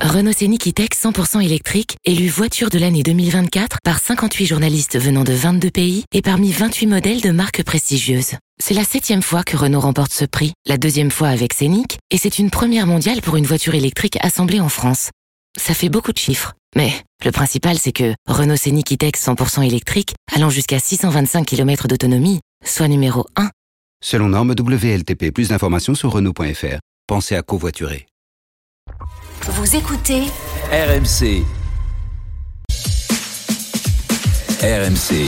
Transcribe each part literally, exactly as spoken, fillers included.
Renault Scénic E-Tech cent pour cent électrique, élu voiture de l'année deux mille vingt-quatre par cinquante-huit journalistes venant de vingt-deux pays et parmi vingt-huit modèles de marques prestigieuses. C'est la septième fois que Renault remporte ce prix, la deuxième fois avec Scénic, et c'est une première mondiale pour une voiture électrique assemblée en France. Ça fait beaucoup de chiffres, mais le principal c'est que Renault Scénic E-Tech cent pour cent électrique, allant jusqu'à six cent vingt-cinq kilomètres d'autonomie, soit numéro un. Selon norme W L T P, plus d'informations sur Renault point F R. Pensez à covoiturer. Vous écoutez R M C. R M C.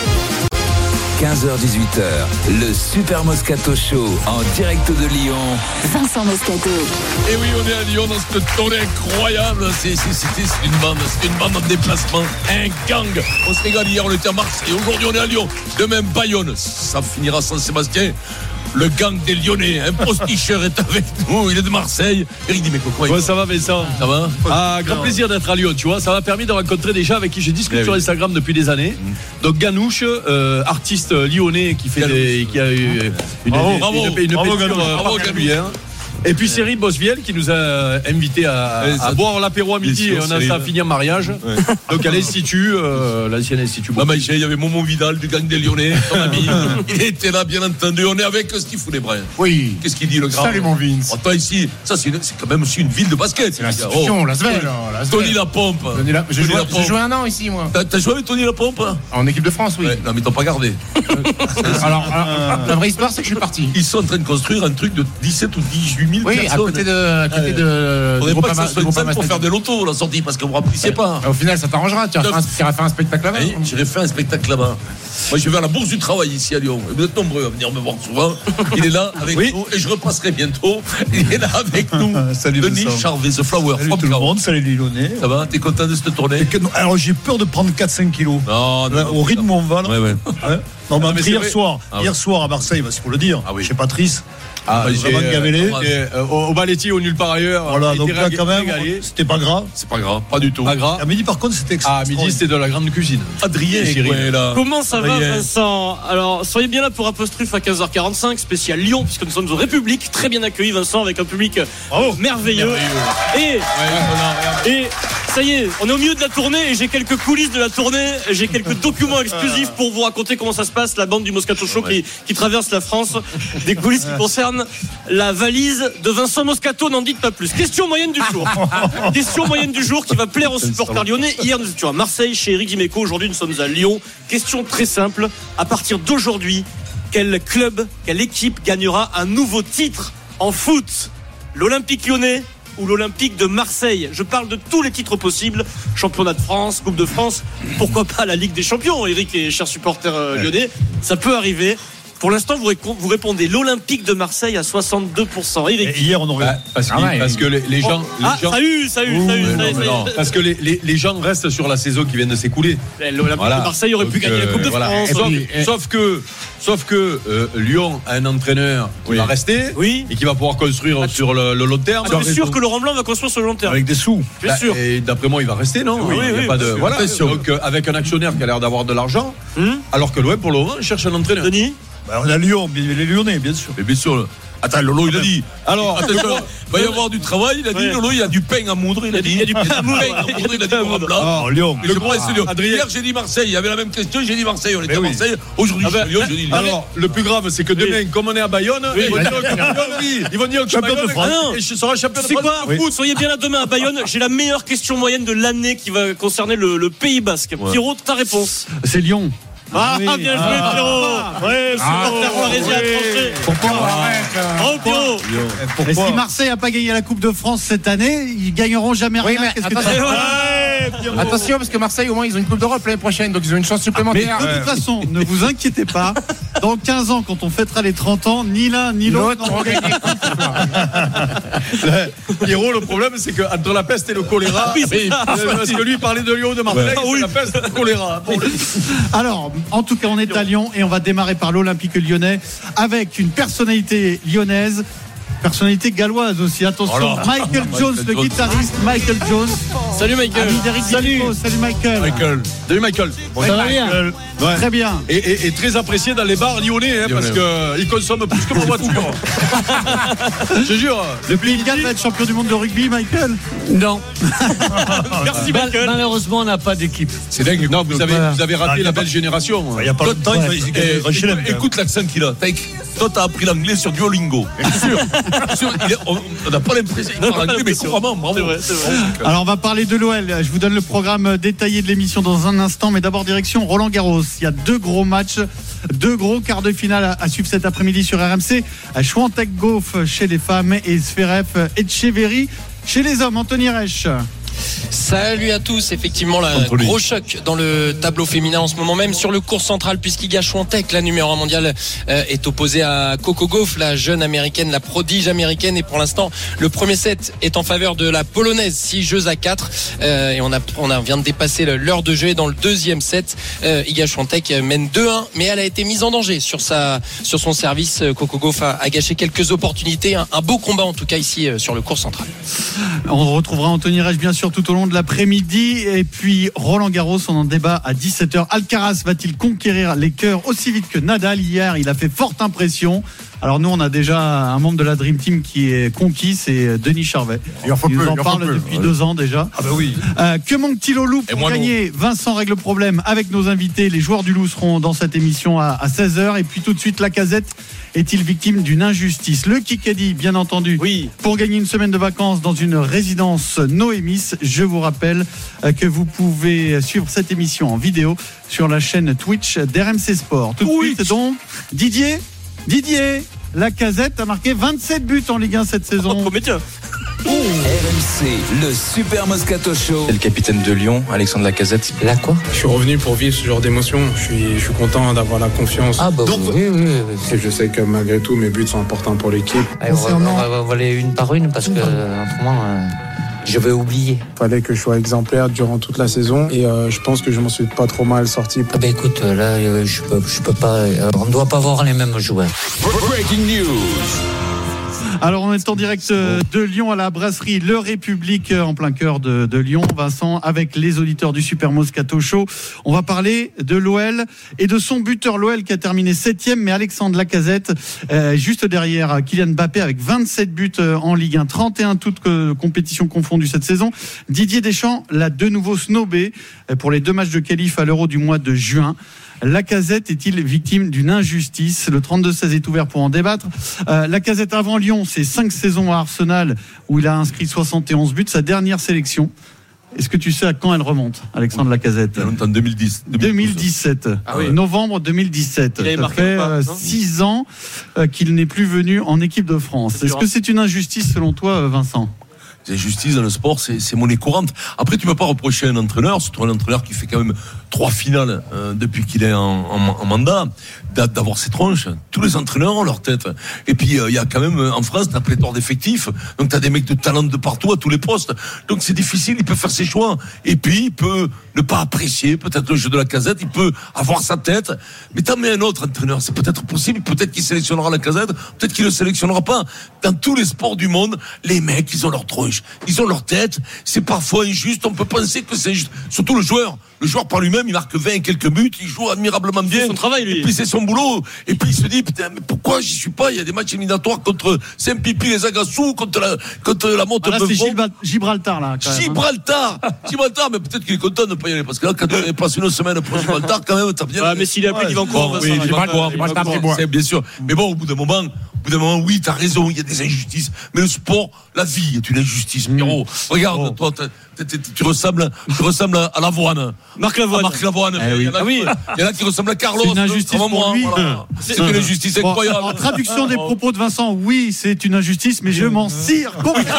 quinze heures dix-huit heures, le Super Moscato Show en direct de Lyon. Vincent Moscato. Et oui, on est à Lyon dans cette tournée incroyable. C'est, c'est, c'est, c'est une bande, c'est une bande en déplacement, un gang. On se régale. Hier, on était à Marseille. Aujourd'hui, on est à Lyon. Demain, Bayonne. Ça finira sans Sébastien. Le gang des Lyonnais, un posticheur est avec nous, il est de Marseille. Eric dit mais quoi, ouais, ça va Vincent. Ça va. Ah, grand plaisir d'être à Lyon, tu vois. Ça m'a permis de rencontrer des gens avec qui j'ai discuté sur Instagram depuis des années. Mmh. Donc Ganouche, euh, artiste lyonnais qui fait des, qui a eu une, bravo, une, bravo, une, une, une bravo, pétition bravo, particulière. Et puis Cyril Bosviel qui nous a invités à, ouais, à boire l'apéro à midi sûr, et on a ça fini en mariage. Ouais. Donc à l'Institut, euh, l'ancien Institut. Là, il y avait Momo Vidal du gang des Lyonnais, ton ami. Il était là, bien entendu. On est avec Steve Foulébrin. Oui. Qu'est-ce qu'il dit le grand? Salut mon Vince. Oh, toi ici, ça c'est, une, c'est quand même aussi une ville de basket. C'est l'institution, oh. la Svel. Tony Lapompe. Tony la... J'ai, Tony joué, Lapompe. J'ai joué un an ici, moi. T'as, t'as joué avec Tony Lapompe? En équipe de France, oui. Ouais, non, mais t'as pas gardé. alors, alors, la vraie histoire, c'est que je suis parti. Ils sont en train de construire un truc de dix-sept ou dix-huit mille oui, personnes. À côté de. À côté de. Faudrait pas que ça soit une salle pour faire des lotos, la sortie, parce que vous remplissez pas. Au final, ça t'arrangera. Tu iras faire un spectacle là-bas. Oui, j'irai faire un spectacle là-bas. Moi, je vais à la Bourse du Travail ici à Lyon. Vous êtes nombreux à venir me voir souvent. Il est là avec oui. nous et je repasserai bientôt. Il est là avec nous. Salut Denis Charvet, The Flower. Salut tout le monde, salut les Lyonnais. Ça va? T'es content de cette tournée? Alors, j'ai peur de prendre quatre à cinq kilos. Non, non, Au rythme où on va, là. Ouais, ouais. Ouais. Non, mais, non, mais hier soir, ah, hier ouais. soir à Marseille, bah, c'est pour le dire, ah, oui. chez Patrice. Ah, bah, j'ai gavelé euh, euh, au, au Baletti au nulle part ailleurs. Voilà, donc là quand même, c'était pas grave. C'est pas grave, pas du tout. Pas grave. À midi par contre, c'était extra. À midi, c'était de la grande cuisine. Adrien est là. Comment ça Adrien. va, Vincent? Alors, soyez bien là pour Apostrophe à quinze heures quarante-cinq, spécial Lyon, puisque nous sommes aux Républiques. Très bien accueillis, Vincent, avec un public oh, merveilleux. merveilleux. Et, ouais, et ça y est, on est au milieu de la tournée et j'ai quelques coulisses de la tournée. J'ai quelques documents exclusifs pour vous raconter comment ça se passe, la bande du Moscato Show ouais. qui, qui traverse la France. Des coulisses qui concernent la valise de Vincent Moscato, n'en dites pas plus. Question moyenne du jour. Question moyenne du jour qui va plaire aux supporters lyonnais. Hier, nous étions à Marseille chez Eric Dimeco. Aujourd'hui, nous sommes à Lyon. Question très simple. À partir d'aujourd'hui, quel club, quelle équipe gagnera un nouveau titre en foot? L'Olympique Lyonnais ou l'Olympique de Marseille? Je parle de tous les titres possibles. Championnat de France, Coupe de France. Pourquoi pas la Ligue des Champions, Eric et chers supporters euh, lyonnais? Ça peut arriver. Pour l'instant, vous, réco- vous répondez l'Olympique de Marseille à soixante-deux pour cent. Eric. Et hier, on aurait. Bah, parce, ah ouais, parce que les, les gens. Oh. Ah, les gens... ça a eu, ça a eu, ça a eu. Ça a eu, ça a eu. Parce que les, les, les gens restent sur la saison qui vient de s'écouler. L'Olympique voilà. de Marseille aurait Donc, pu gagner euh, la Coupe de voilà. France. Sauf, et... sauf que, sauf que euh, Lyon a un entraîneur qui oui. va rester oui. et qui va pouvoir construire ah, sur le, le long terme. Ah, c'est sûr que Laurent Blanc va construire sur le long terme. Avec des sous. Bien sûr. Et d'après moi, il va rester, non? Oui, oui, oui, pas de. Voilà. Donc, avec un actionnaire qui a l'air d'avoir de l'argent, alors que l'O M, pour le moment, cherche un entraîneur. Denis? Bah, on a Lyon, les Lyonnais, bien sûr. Mais bien sûr. Attends, Lolo, il a dit. Alors, attention, il va y avoir du travail. Il a dit, ouais. Lolo, il y a du pain à moudre. Il a dit, il y a du pain à moudre. Il a dit, Laurent Blanc. Oh, Lyon. Je crois que c'est Lyon. Hier, j'ai dit Marseille. Il y avait la même question. J'ai dit Marseille. On était à Marseille. Aujourd'hui, je suis Lyon. J'ai dit Lyon. Alors, le plus grave, c'est que demain, comme on est à Bayonne, ils vont dire que champion de France. Et je serai champion de France. C'est quoi? Soyez bien là demain à Bayonne. J'ai la meilleure question moyenne de l'année qui va concerner le Pays Basque. Pierrot, ta réponse? C'est Lyon. Ah, oui. Bien joué, ah, Pierrot. Ouais, supporter parisien a tranché. Pourquoi Oh, Pierrot. Et si Marseille n'a pas gagné la Coupe de France cette année, ils gagneront jamais rien. Oui, mais Qu'est-ce attention, que ouais, attention, parce que Marseille, au moins, ils ont une Coupe d'Europe l'année prochaine, donc ils ont une chance supplémentaire. Mais de toute façon, ne vous inquiétez pas. Dans quinze ans, quand on fêtera les trente ans, ni l'un ni l'autre n'auront gagné. Pierrot, le problème, c'est qu'entre la peste et le choléra, oui, c'est ça. parce que lui, il parlait de Lyon, de Marseille, ouais. c'est oui. la peste et le choléra. Alors, en tout cas, on est à Lyon et on va démarrer par l'Olympique lyonnais avec une personnalité lyonnaise, personnalité galloise aussi. Attention, oh Michael Jones, le guitariste Michael Jones, Salut Michael. Ami d'Eric Salut. Dimeco. Salut Michael. Michael. Salut Michael. Bon, ça va bien. Ouais. Très bien. Et, et, et très apprécié dans les bars lyonnais, hein, Lyonnais. parce qu'ils consomment plus que ma voiture. Je te jure. Le Pays de Galles va être champion du monde de rugby, Michael. Non. Merci Mal- Michael. Malheureusement, on n'a pas d'équipe. C'est dingue. Non, vous avez, Voilà. vous avez raté Ah, y a la pas- belle génération. Il n'y a pas longtemps, il fallait gagner le Grand Chelem, quand même. Écoute l'accent qu'il a. T'as écrit- Toi, t'as appris l'anglais sur Duolingo. Bien sûr. Bien sûr, il est- On on n'a pas l'impression qu'il Non, parle pas anglais, mais l'impression. couramment. Bravo. C'est vrai, c'est vrai. Alors on va parler de l'O L. Je vous donne le programme détaillé de l'émission dans un instant, mais d'abord direction Roland Garros. Il y a deux gros matchs, deux gros quarts de finale à, à suivre cet après-midi sur R M C. Schwantek Gauff chez les femmes et Zverev Etcheverry chez les hommes. Anthony Reich. Salut à tous, effectivement là, Anthony. gros choc dans le tableau féminin en ce moment même sur le court central, puisqu'Iga Swiatek, la numéro un mondiale, euh, est opposée à Coco Gauff, la jeune américaine, la prodige américaine, et pour l'instant le premier set est en faveur de la polonaise, six jeux à quatre, euh, et on a on a, vient de dépasser l'heure de jeu, et dans le deuxième set euh, Iga Swiatek mène deux un, mais elle a été mise en danger sur sa sur son service. Coco Gauff a, a gâché quelques opportunités, un, un beau combat en tout cas ici euh, sur le court central. On retrouvera Anthony Reich bien sûr tout au long de l'après-midi. Et puis Roland Garros, on en débat à dix-sept heures. Alcaraz va-t-il conquérir les cœurs aussi vite que Nadal? Hier, il a fait forte impression. Alors nous, on a déjà un membre de la Dream Team qui est conquis, c'est Denis Charvet. Il en faut Il nous peu, en il en faut parle peu. depuis deux ans déjà. Ah bah oui. Euh, que manque-t-il au loup Et pour moi, gagner? Vincent règle problème avec nos invités. Les joueurs du loup seront dans cette émission à, à seize heures. Et puis tout de suite, Lacazette est-il victime d'une injustice? Le Kikadi, bien entendu. Oui. Pour gagner une semaine de vacances dans une résidence Noémis, je vous rappelle euh, que vous pouvez suivre cette émission en vidéo sur la chaîne Twitch d'R M C Sport. Tout de suite, donc, Didier, Didier, Lacazette a marqué vingt-sept buts en Ligue un cette saison. Comédien. R M C, le Super Moscato Show. C'est le capitaine de Lyon, Alexandre Lacazette. Là quoi? Je suis revenu pour vivre ce genre d'émotion. Je suis, je suis content d'avoir la confiance. Ah bah Donc, oui, oui, oui. et je sais que malgré tout, mes buts sont importants pour l'équipe. Allez, on, va, on, va, on va aller une par une parce que euh, autrement, euh, je vais oublier. Il fallait que je sois exemplaire durant toute la saison et euh, je pense que je m'en suis pas trop mal sorti. Ah bah écoute, là, euh, je peux, je peux pas. Euh, on ne doit pas voir les mêmes joueurs. Breaking news. Alors on est en direct de Lyon à la brasserie Le République en plein cœur de, de Lyon, Vincent, avec les auditeurs du Super Moscato Show. On va parler de l'O L et de son buteur, l'O L qui a terminé septième, mais Alexandre Lacazette euh, juste derrière Kylian Mbappé avec vingt-sept buts en Ligue un, trente et un toutes euh, compétitions confondues cette saison. Didier Deschamps l'a de nouveau snobé pour les deux matchs de qualif à l'Euro du mois de juin. Lacazette est-il victime d'une injustice? Le trente-deux seize est ouvert pour en débattre. Euh, Lacazette avant Lyon, c'est cinq saisons à Arsenal où il a inscrit soixante et onze buts. Sa dernière sélection, est-ce que tu sais à quand elle remonte, Alexandre Lacazette? En deux mille dix. deux mille dix-sept. Ah oui. Novembre deux mille dix-sept. Il avait Ça marqué fait ou pas, euh, non six ans euh, qu'il n'est plus venu en équipe de France. C'est Est-ce dur, que hein. c'est une injustice selon toi, euh, Vincent? C'est justice dans le sport, c'est, c'est monnaie courante. Après, tu ne peux pas reprocher à un entraîneur, surtout un entraîneur qui fait quand même trois finales euh, depuis qu'il est en, en, en mandat, d'a, d'avoir ses tronches. Tous les entraîneurs ont leur tête. Et puis, il euh, y a quand même, en France, t'as pléthore d'effectifs. Donc, t'as des mecs de talent de partout, à tous les postes. Donc, c'est difficile, il peut faire ses choix. Et puis, il peut ne pas apprécier peut-être le jeu de Lacazette, il peut avoir sa tête. Mais t'en mets un autre entraîneur, c'est peut-être possible. Peut-être qu'il sélectionnera Lacazette, peut-être qu'il ne le sélectionnera pas. Dans tous les sports du monde, les mecs, ils ont leur tronche. Ils ont leur tête, c'est parfois injuste, on peut penser que c'est injuste. Surtout le joueur, le joueur par lui-même, il marque vingt et quelques buts, il joue admirablement bien. C'est son travail, lui. Et puis c'est son boulot. Et puis il se dit, putain, mais pourquoi j'y suis pas? Il y a des matchs éliminatoires contre Saint-Pipi, les Agassous, contre la, contre la Monte Ah là, c'est Beuvron. Gilba- Gibraltar, là. Quand même, hein. Gibraltar, Gibraltar, mais peut-être qu'il est content de ne pas y aller, parce que là, quand on passe une semaine pour Gibraltar, quand même, t'as bien. Ah, mais s'il est appelé, il va encore. Bon, oui, Gibraltar, Gibraltar, c'est c'est bien sûr. Mais bon, au bout d'un moment, au bout d'un moment, oui, t'as raison, il y a des injustices. Mais le sport, la vie est une injustice, Pierrot. Regarde, toi, t'es- t'es- t'es- tu ressembles, tu ressembles à Lavoine. Marc Lavoine. À Marc Lavoine. Eh oui. Il y en a- Ah oui. il y en a qui ressemblent à Carlos. C'est une injustice comme pour moi, lui. voilà. C'est une injustice Bon, incroyable. en traduction des propos de Vincent, oui, c'est une injustice, mais je m'en cire complètement.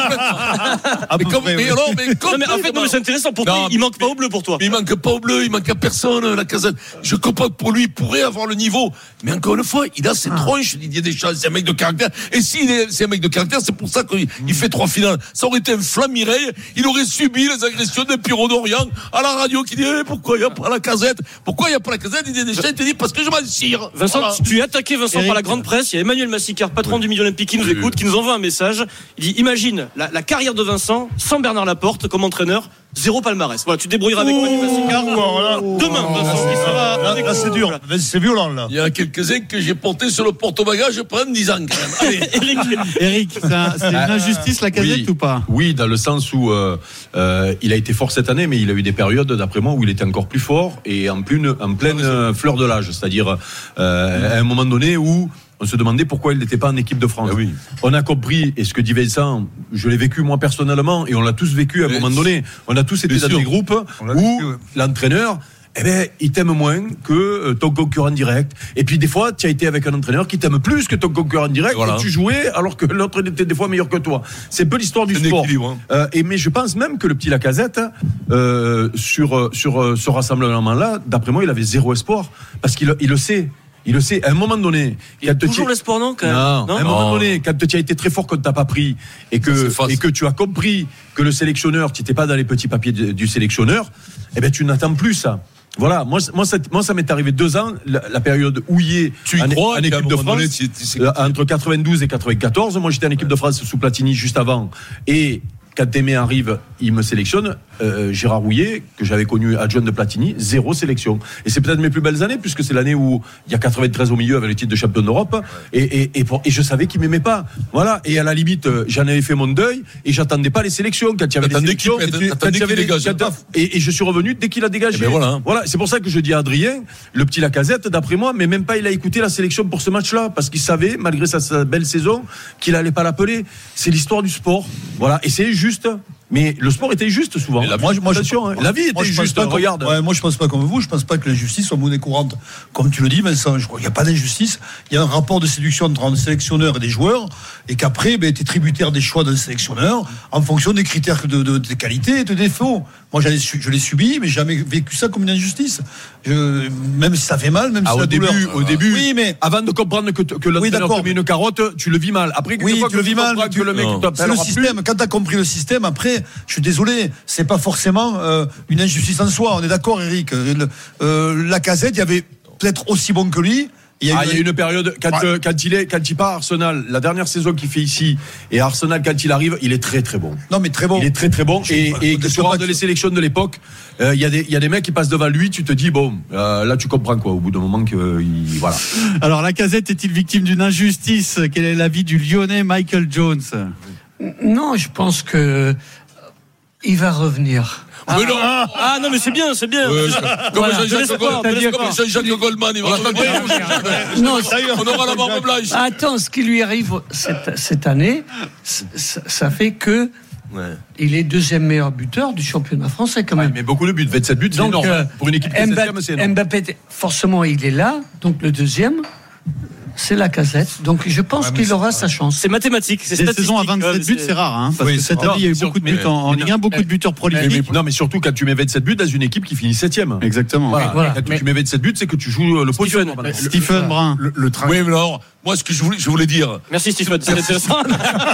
Mais comme, mais alors, mais Non, mais en fait, non, mais c'est intéressant. Pour toi, Non, il manque mais- pas au bleu pour toi. Mais il manque pas au bleu, il manque à personne, la Casette. Je comprends que pour lui, il pourrait avoir le niveau. Mais encore une fois, il a ses tronches, Didier Deschamps, c'est un mec de caractère. Et s'il est, c'est un mec de caractère, c'est pour ça qu'il il fait trois finales. Ça aurait été un Flamme Mireille, il aurait subi les agressions de Pierrot d'Orient à la radio qui dit, eh, pourquoi il n'y a pas la Casette? Pourquoi il n'y a pas la Casette? Didier Deschamps, il te dit, parce que je m'en cire. Vincent, Voilà. tu es attaqué, Vincent, Eric. par la grande presse. Il y a Emmanuel Massicard, patron du Midi Olympique, qui nous écoute, qui nous envoie un message. Il dit, imagine la, la carrière de Vincent sans Bernard Laporte comme entraîneur. zéro palmarès. Voilà, tu te débrouilleras avec Manu Massicard. Demain, Vincent, qui sera là, avec là, nous. c'est dur. Là, c'est violent, là. Il y a quelques-uns que j'ai porté sur le porte-bagages pendant dix ans, quand même. Allez. Eric, Eric, c'est, un, c'est une injustice, la Casette, oui, ou pas? Oui, dans le sens où euh, euh, il a été fort cette année, mais il a eu des périodes, d'après moi, où il était encore plus fort et en pleine, en pleine euh, fleur de l'âge. C'est-à-dire, euh, à un moment donné où on se demandait pourquoi il n'était pas en équipe de France. Ah oui. On a compris, et ce que dit Vincent, je l'ai vécu moi personnellement, et on l'a tous vécu à un mais moment donné. On a tous été dans sûr. des groupes où vécu, ouais. l'entraîneur, eh ben, il t'aime moins que ton concurrent direct. Et puis des fois, tu as été avec un entraîneur qui t'aime plus que ton concurrent direct, voilà. et tu jouais alors que l'autre était des fois meilleur que toi. C'est un peu l'histoire du sport. Hein. Euh, et mais je pense même que le petit Lacazette, euh, sur sur ce rassemblement-là, d'après moi, il avait zéro espoir parce qu'il il le sait. Il le sait, à un moment donné. Il y a toujours l'espoir, non, quand même. Non, non à un moment non. donné, quand tu as été très fort, quand tu n'as pas pris, et que, et que tu as compris que le sélectionneur, tu n'étais pas dans les petits papiers du, du sélectionneur, eh ben, tu n'attends plus ça. Voilà, moi, moi, ça, moi, ça m'est arrivé deux ans, la, la période houillée tu en, crois, en équipe de France, donné, tu, tu sais que tu... entre quatre-vingt-douze et quatre-vingt-quatorze. Moi, j'étais en équipe de France sous Platini juste avant. Et quand Témé arrive, il me sélectionne. Euh, Gérard Rouillet, que j'avais connu adjoint de Platini, zéro sélection. Et c'est peut-être mes plus belles années, puisque c'est l'année où il y a quatre-vingt-treize au milieu avec le titre de champion d'Europe. Et, et, et, pour, et je savais qu'il m'aimait pas. Voilà. Et à la limite, j'en avais fait mon deuil et j'attendais pas les sélections. Quand il y avait t'attendais les sélections, qu'il, quand tu, quand il y avait les, dégage, quand et, et je suis revenu dès qu'il a dégagé. Ben voilà. Voilà. C'est pour ça que je dis à Adrien, le petit Lacazette, d'après moi, mais même pas il a écouté la sélection pour ce match-là, parce qu'il savait, malgré sa, sa belle saison, qu'il allait pas l'appeler. C'est l'histoire du sport. Voilà. Et c'est juste. Mais le sport était juste souvent. La, moi, moi, je, hein. la vie était moi, juste. Hein, regarde. Ouais, moi, je pense pas comme vous. Je pense pas que l'injustice soit monnaie courante. Comme tu le dis, Vincent, je crois qu'il n'y a pas d'injustice. Il y a un rapport de séduction entre un sélectionneur et des joueurs, et qu'après, ben, tu es tributaire des choix d'un sélectionneur en fonction des critères de, de, de qualité et de défauts. Moi, j'allais, je l'ai subi, mais j'ai jamais vécu ça comme une injustice. Je, même si ça fait mal, même ah, si au la début, douleur. au début, oui, mais avant de comprendre que, que l'entraîneur oui, te met une carotte, tu le vis mal. Après, oui, fois tu que le vis mal. Que tu, le mec c'est le système. Plus. Quand tu as compris le système, après, je suis désolé, c'est pas forcément euh, une injustice en soi. On est d'accord, Eric. Le, euh, Lacazette, il y avait peut-être aussi bon que lui. Il y a, ah, une... il y a une période quand, ouais. euh, quand il est quand il part à Arsenal, la dernière saison qu'il fait ici, et à Arsenal quand il arrive, il est très très bon. Non mais très bon. Il est très très bon. Je et et que tu regardes les sélections de l'époque, euh, il y a des il y a des mecs qui passent devant lui, tu te dis bon, euh, là tu comprends quoi. Au bout d'un moment que euh, il, voilà. Alors Lacazette est-il victime d'une injustice? Quel est l'avis du Lyonnais Michael Jones? Non, je pense que il va revenir. Ah, mais non. ah non mais c'est bien, c'est bien. Euh, comme voilà. Jean-Jacques Goldman, Goldman, il va revenir. Non, on aura la barbe blanche. Attends, ce qui lui arrive cette, cette année, ça, ça fait que ouais. il est deuxième meilleur buteur du championnat français quand même. Ouais, mais beaucoup de buts, vingt-sept buts, c'est donc, énorme. Euh, pour une équipe qui Mbappé, c'est énorme. Mbappé, forcément, il est là, donc le deuxième. C'est Lacazette, donc je pense ouais, qu'il aura sa chance. C'est mathématique, c'est statistique. Des saisons à vingt-sept buts, c'est rare, hein, parce oui, que cette année il y a eu beaucoup de buts en, en Ligue un, beaucoup de buteurs prolifiques. Non, mais surtout quand tu mets vingt-sept buts dans une équipe qui finit septième. Exactement. Voilà. Voilà. Quand mais tu mets vingt-sept buts, c'est que tu joues le podium. Stephen Brun. Le, le train. Oui, mais alors, moi, ce que je voulais, je voulais dire. Merci Stephen, c'est intéressant.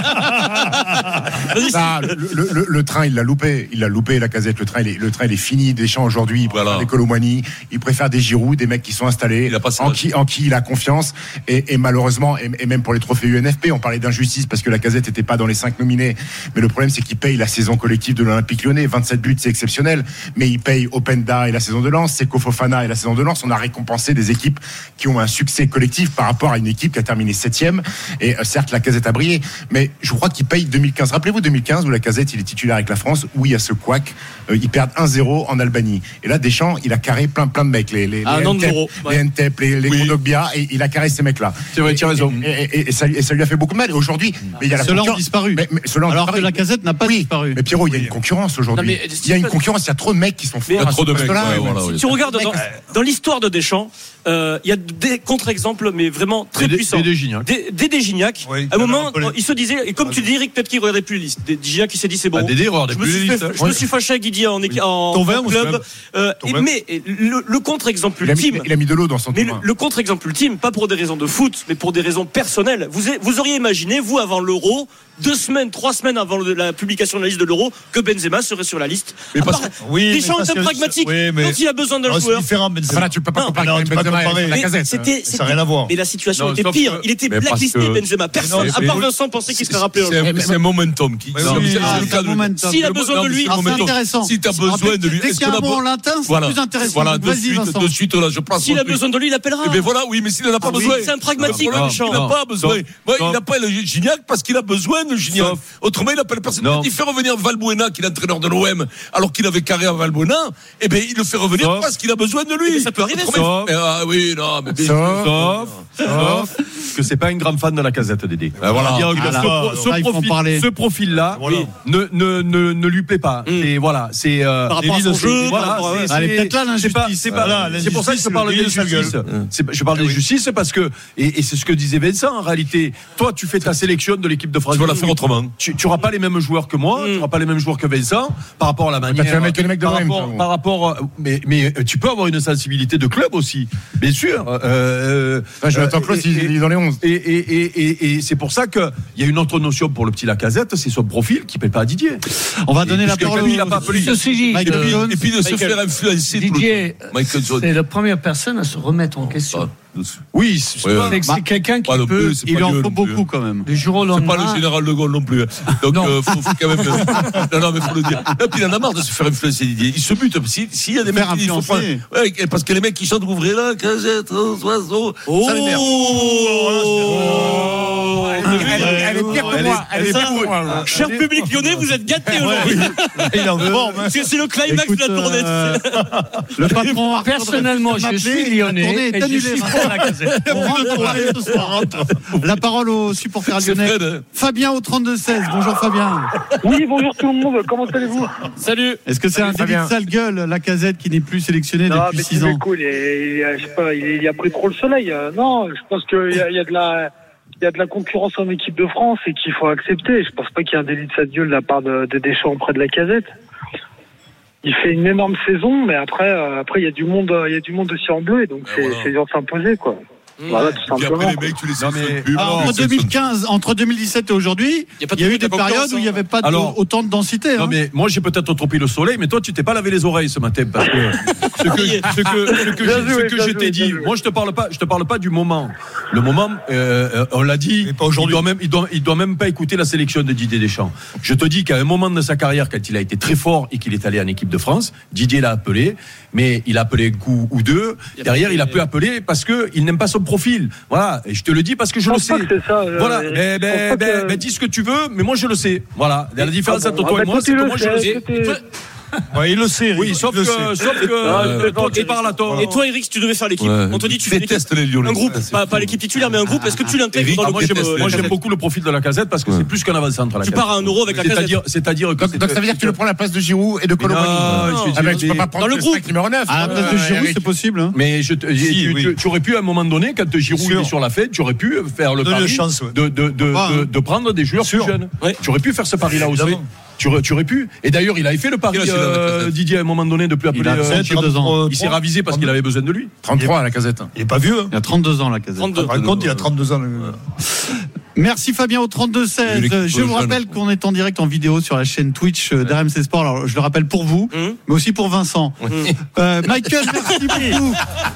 ah, le, le, le train, il l'a loupé. Il l'a loupé, Lacazette. Le train, il est, le train, il est fini. Deschamps aujourd'hui, il préfère voilà. des Colomani. Il préfère des Giroud, des mecs qui sont installés, en qui, en qui il a confiance. Et, et malheureusement, et, et même pour les trophées U N F P, on parlait d'injustice parce que Lacazette n'était pas dans les cinq nominés. Mais le problème, c'est qu'il paye la saison collective de l'Olympique Lyonnais. vingt-sept buts, c'est exceptionnel. Mais il paye Openda et la saison de Lens, Seko Fofana et la saison de Lens. On a récompensé des équipes qui ont un succès collectif par rapport à une équipe qui a terminé septième. Et euh, certes, Lacazette a brillé, mais je crois qu'il paye deux mille quinze. Rappelez-vous deux mille quinze où Lacazette il est titulaire avec la France, où il y a ce couac, euh, ils perdent un zéro en Albanie. Et là, Deschamps, il a carré plein plein de mecs, les les ah, les Ntep, ouais. les Ntep, les les oui. Kondogbia, et il a carré ces mecs-là. C'est vrai, tu as raison. Et, et, et, et, ça, et ça lui a fait beaucoup de mal. Et aujourd'hui, mais il y a la ceux-là ont disparu. Mais, mais, ceux-là ont alors disparu. que Lacazette n'a pas oui. disparu. Mais Pierrot, il y a une concurrence aujourd'hui. Non, il y a une concurrence, il y a trop de mecs qui sont forts. Il y a trop de mecs. Si tu regardes dans l'histoire de Deschamps, il y a des contre-exemples, mais vraiment très puissants. Dédé Gignac. Dédé Gignac. À un moment, il se disait, et comme tu dis, Eric, peut-être qu'il regardait plus les listes. Gignac, il s'est dit, c'est bon. Dédé regardait plus les listes. Je me suis fâché avec Guidi en club. Mais le contre-exemple ultime. Il a mis de l'eau dans son Mais le contre-exemple ultime, pas pour des raisons de foot, mais pour des raisons personnelles. Vous, vous auriez imaginé, vous, avant l'Euro, deux semaines, trois semaines avant la publication de la liste de l'Euro, que Benzema serait sur la liste. Mais parce que, oui, Deschamps est un pragmatique. Oui, mais... Quand il a besoin d'un joueur. C'est différent, Benzema. Là, tu peux pas comparer non, avec Benzema et la Casette. C'était, ça n'a rien à voir. Mais la situation non, était pire. Que... Il était blacklisté, que... Benzema. Personne, à part Vincent, pensait qu'il serait rappelé. C'est un momentum. S'il a besoin de lui, c'est intéressant. Si tu as besoin de lui, dès qu'il y a un bon latin, c'est plus intéressant. Voilà, de suite, là, je place. S'il a besoin de lui, il appellera. Mais voilà, oui, mais s'il n'en a pas besoin. C'est un pragmatique, Deschamps. Il n'a pas besoin. Il appelle Gignac parce qu'il a besoin de Gignac. Autrement, il appelle personne. Il fait revenir Valbuena, qui est l'entraîneur de l'O M, alors qu'il avait carré à Valbuena. Eh bien, il le fait revenir sauf, parce qu'il a besoin de lui. Ça peut arriver, sauf, mais, ah oui, non, mais sauf, sauf, sauf que c'est pas une grande fan de la Casette, Dédé. Ben voilà. Dire, ah, là, ce, là, ce, profil, ce profil-là voilà. ne, ne, ne, ne lui plaît pas. Mm. Et voilà, c'est euh, par rapport à son jeu. Voilà, c'est, c'est, peut-être là l'injustice. C'est, pas, c'est pour ça que je parle des justices. Je parle des justices parce que et, et c'est ce que disait Vincent en réalité. Toi, tu fais ta sélection de l'équipe de France. Tu vas la faire autrement. Tu n'auras pas les mêmes joueurs que moi. Tu n'auras pas les mêmes joueurs que Vincent par rapport à la manière. Tu as les mecs de par rapport, par rapport, mais mais tu peux avoir une sensibilité de club aussi, bien sûr. Euh, enfin, je m'attends que l'autre, il est dans les onze. Et, et, et, et, et c'est pour ça qu'il y a une autre notion pour le petit Lacazette, c'est son profil qui ne plaît pas à Didier. On va donner et la parole au... Il a pas appelé. Ceci dit, et, puis, et puis de se faire influencer. Didier, c'est la première personne à se remettre en question. Oui, c'est, ouais, c'est, c'est quelqu'un qui peut. Plus, il en faut beaucoup quand même. Du jour au lendemain. C'est pas le général de Gaulle non plus. Donc il euh, faut, faut quand même. non, non, mais faut le dire. Et puis il en a marre de se faire influencer. Didier. Il se bute. S'il si y a des mecs qui font pas. Ouais, parce que les mecs qui chantent ouvrez la Casette, oiseaux. Oh, ça l'énerve. Oh, elle est pire que moi. Elle est pire que moi. Cher public lyonnais, vous êtes gâtés aujourd'hui. Il est en forme. C'est le climax de la tournée. Le patron. Personnellement, je suis lyonnais. Et je suis pour la Casette. La parole aux supporters lyonnais. Fabien au trente-deux seize. Bonjour Fabien. Oui, bonjour tout le monde. Comment allez-vous? Salut. Est-ce que c'est Salut, un délit de sale gueule, la Casette, qui n'est plus sélectionné non, depuis six ans? Cool. Il, il, je sais pas, il, il a pris trop le soleil. Non, je pense qu'il y a, il y a de la. Il y a de la concurrence en équipe de France et qu'il faut accepter. Je pense pas qu'il y ait un délit de sale gueule de la part de, de Deschamps auprès de la Casette. Il fait une énorme saison, mais après, euh, après il y a du monde, il y a du monde aussi en bleu, et donc c'est, voilà. c'est dur de s'imposer, quoi. Mmh. Voilà, tout simplement. Après, les mecs, tu les non, mais, plus, alors, entre deux mille quinze, entre deux mille dix-sept et aujourd'hui, il y a, y a eu des périodes où il n'y avait pas alors, autant de densité. Non, hein. mais moi, j'ai peut-être trop pris le soleil, mais toi, tu t'es pas lavé les oreilles ce matin, parce que ce que, ce que, ce que, je, ce que je t'ai dit, moi, je te parle pas, je te parle pas du moment. Le moment, euh, on l'a dit, pas il doit même, il doit, il doit même pas écouter la sélection de Didier Deschamps. Je te dis qu'à un moment de sa carrière, quand il a été très fort et qu'il est allé en équipe de France, Didier l'a appelé, mais il a appelé un coup ou deux. Derrière, il a pu appeler parce que il n'aime pas son profil. Voilà. Et je te le dis parce que je, je le sais. Ça, voilà. Je, mais, mais, mais, que... mais dis ce que tu veux, mais moi je le sais. Voilà. La différence ah entre bon, toi ah et moi, c'est que moi je le sais. Ouais, il le sait. Oui, sauf que, sauf que euh, toi tu parles à toi. Et toi, Eric, si tu devais faire l'équipe, ouais. on te dit tu fais l'équipe, les Lyonnais, un groupe, pas, pas l'équipe titulaire, mais un groupe. Est-ce que tu l'intègres dans le moi, j'aime, moi j'aime beaucoup le profil de la Casette parce que ouais. c'est plus qu'un avant-centre. Tu pars à un euro avec la Casette. C'est-à-dire, c'est-à-dire que donc, donc ça veut dire que tu le prends à la place de Giroud et de Colomani. Tu peux pas prendre le groupe numéro neuf. À la place de Giroud, c'est possible. Mais tu aurais pu à un moment donné, quand Giroud est sur la fête, tu aurais pu faire le pari de prendre des joueurs plus jeunes. Tu aurais pu faire ce pari-là aussi. Tu aurais, tu aurais pu. Et d'ailleurs, il avait fait le pari, euh, Didier, à un moment donné, de plus appeler. Il, a trente-deux ans. Il s'est ravisé parce qu'il avait besoin de lui. trente-trois à la Casette. Il est pas vieux. Hein. Il a trente-deux ans, la Casette. trente-deux. Par contre, il a trente-deux ans. Merci Fabien au trente-deux seize. Je vous rappelle qu'on est en direct en vidéo sur la chaîne Twitch d'R M C Sport. Alors, je le rappelle pour vous, mmh. mais aussi pour Vincent. Mmh. Euh, Michael, merci beaucoup.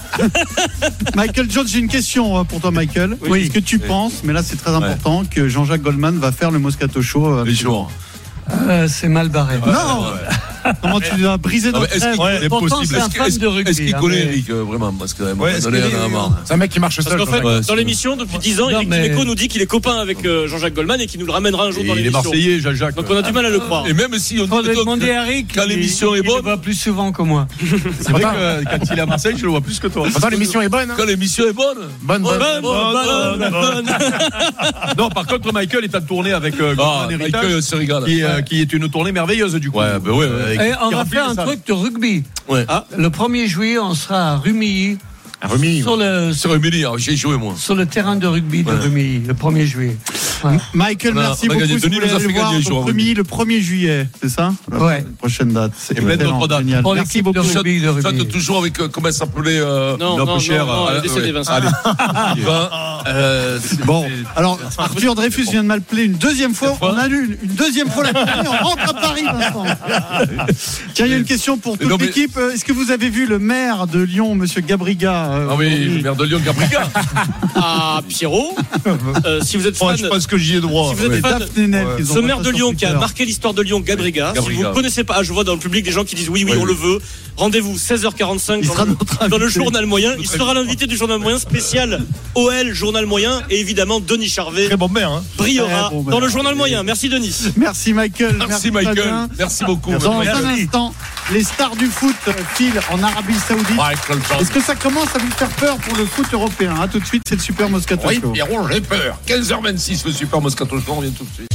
Michael Jones, j'ai une question pour toi, Michael. Oui. Est-ce que tu oui. penses, mais là c'est très important, ouais. que Jean-Jacques Goldman va faire le Moscato Show les jours? Euh, c'est mal barré. Ouais, non ouais. Comment tu vas briser notre rêve? Est-ce qu'il ouais, possible est-ce, est-ce, rugby, est-ce qu'il hein, connaît Eric mais... vraiment parce que ouais, donné, c'est un mec qui marche seul. Parce qu'en fait, ouais, dans l'émission depuis dix ans, Eric mais... Dimeco nous dit qu'il est copain avec euh, Jean-Jacques Goldman et qu'il nous le ramènera un jour et dans l'émission. Il est Marseillais, Jean-Jacques. Donc on a du mal à le croire. Et même si on dit demander à Eric quand l'émission est bonne, il va plus souvent que moi. C'est vrai que quand il est à Marseille, je le vois plus que toi. Attends, l'émission est bonne. Quand l'émission est bonne, bonne, bonne, bonne. Non, par contre, Michael est en tournée avec Héritage, qui est une tournée merveilleuse du coup. Ouais, bah ouais, ouais. Et on va faire un truc de rugby. Ouais. Ah, le premier juillet, on sera à Rumilly. À Rumilly. Sur le, sur Rumilly, j'ai joué moi. Sur le terrain de rugby de ouais. Rumilly, le premier juillet. Ouais. Michael, on a, merci on a beaucoup. Gagné. Si vous Denis voulez nous a aller fait voir, gagner, donc, je crois. premier, le premier juillet, c'est ça? Ouais. Prochaine date. C'est Et plein d'autres dates. génial. Pour Merci l'équipe de beaucoup. rugby, de Ça rugby. toujours avec, euh, comment elle s'appelait euh, Non, non, non, peu cher, non, non, elle est euh, décédée, ouais. Vincent. Allez. Ben, euh, c'est- Bon, alors Arthur Dreyfus vient de m'appeler une deuxième fois. fois On a lu une, une deuxième fois la nuit. On rentre à Paris, Vincent. Tiens, il y a une question pour toute non, mais- l'équipe. Est-ce que vous avez vu le maire de Lyon, Monsieur Gabriga euh, Ah oui, aujourd'hui le maire de Lyon, Gabriga. Ah, Pierrot, euh, si vous êtes fan, Ouais, je pense que j'y ai droit. si vous êtes Ouais. fan, Daphné Nel, qu'ils ont ce maire fait de sur Lyon qui a Twitter. marqué l'histoire de Lyon, Gabriga, si Gabriga. vous ne connaissez pas, ah, je vois dans le public des gens qui disent oui, oui, Oui, on oui. le veut. Rendez-vous seize heures quarante-cinq Il dans, sera le- notre dans le invité. journal moyen. Il sera l'invité du journal moyen spécial O L, journal moyen, et évidemment Denis Charvet Très bon maire. Hein. brillera Très bon maire. dans le journal moyen. Merci Denis. Merci Michael. Merci Michael. Fabien. Merci beaucoup. Dans Merci. un instant, les stars du foot euh, filent en Arabie Saoudite. Michael Jordan. Est-ce que ça commence à vous faire peur pour le foot européen? A tout de suite, c'est le Super Moscato Oui, Show. Pierrot, j'ai peur. quinze heures vingt-six, le Super Moscato Show, on revient tout de suite.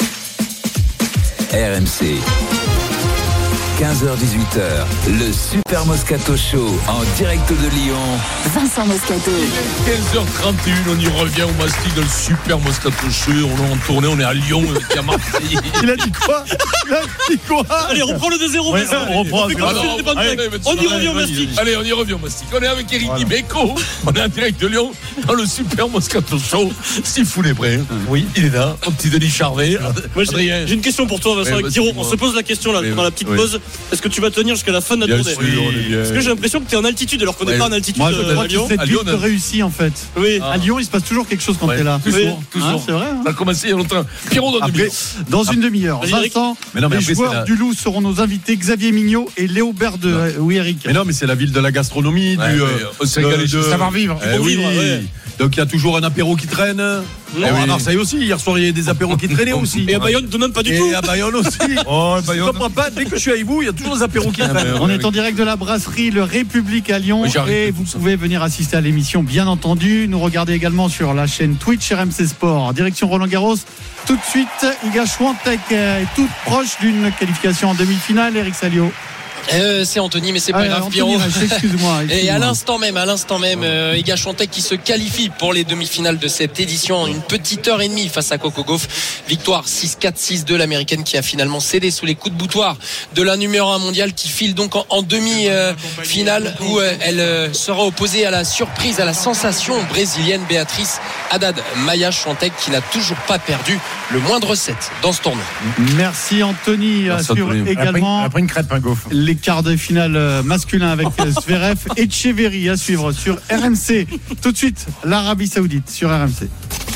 R M C. quinze heures dix-huit heures, le Super Moscato Show en direct de Lyon. Vincent Moscato. quinze heures trente et une, on y revient au Mastic dans le Super Moscato Show. On est en tournée, on est à Lyon, on est à Marseille. Il a dit quoi? Il a dit quoi? Allez, reprends le deux zéro. Ouais, Vincent. on reprend. fait comme Alors, si on était pas allez, bien. allez, On y allez, revient au vas-y. Mastic. Allez, on y revient au Mastic. On est avec Eric Dimeco. On est en direct de Lyon dans le Super Moscato Show. S'il fout les brais. Oui, il est là. Mon petit Denis Charvet. Moi, j'ai- Adrien. J'ai une question pour toi, Vincent, Ouais, avec vas-y, Pierrot. dis-moi. On se pose la question là, Oui, pendant la petite oui. pause. Est-ce que tu vas tenir jusqu'à la fin de la Bien tournée? sûr, on est bien. Parce que j'ai l'impression que tu es en altitude alors qu'on n'est Ouais. pas en altitude Moi, je euh, crois à que Lyon. cette À lutte Lyon, on a- réussit en fait. Oui. À Lyon, il se passe toujours quelque chose quand Ouais, t'es là. toujours, Oui. toujours. Hein, c'est vrai. hein. Ça a commencé il y a longtemps. Pierrot dans deux Après, minutes. dans une demi-heure, Vas-y, Eric. Vincent, Mais non, mais les après, c'est joueurs la- du Loup seront nos invités, Xavier Mignot et Léo Berde. Non. Oui, Eric. Mais non, mais c'est la ville de la gastronomie, Ouais, du ouais, euh, au Sénégal, de- de- savoir-vivre. Eh Faut oui. vivre, ouais. Donc il y a toujours un apéro qui traîne. Eh Bon, à oui. Marseille aussi, hier soir il y a des apéros qui traînaient aussi. Et à Bayonne, de même pas du Et tout. à Bayonne aussi. Oh, Je comprends pas, dès que je suis avec vous, il y a toujours des apéros qui traînent. On est en direct de la brasserie Le République à Lyon Oui, j'arrive et tout vous ça. pouvez venir assister à l'émission, bien entendu. Nous regarder également sur la chaîne Twitch R M C Sport. Direction Roland Garros. Tout de suite, Iga Swiatek est toute proche d'une qualification en demi-finale. Eric Salio. Euh, c'est Anthony, mais c'est pas Ah, grave, Anthony Pierrot. Reich, excuse-moi, Et excuse-moi. à l'instant même, à l'instant même, euh, Iga Swiatek qui se qualifie pour les demi-finales de cette édition en une petite heure et demie face à Coco Gauff. Victoire six quatre, six deux, l'américaine qui a finalement cédé sous les coups de boutoir de la numéro un mondiale qui file donc en, en demi-finale où euh, elle euh, sera opposée à la surprise, à la sensation brésilienne Béatrice Haddad. Maya Swiatek qui n'a toujours pas perdu le moindre set dans ce tournoi. Merci Anthony. À Merci, suivre Anthony. également Après une crêpe, un gaufre. les quarts de finale euh, masculins avec euh, Zverev et Echeverry à suivre sur R M C. Tout de suite, l'Arabie Saoudite sur R M C.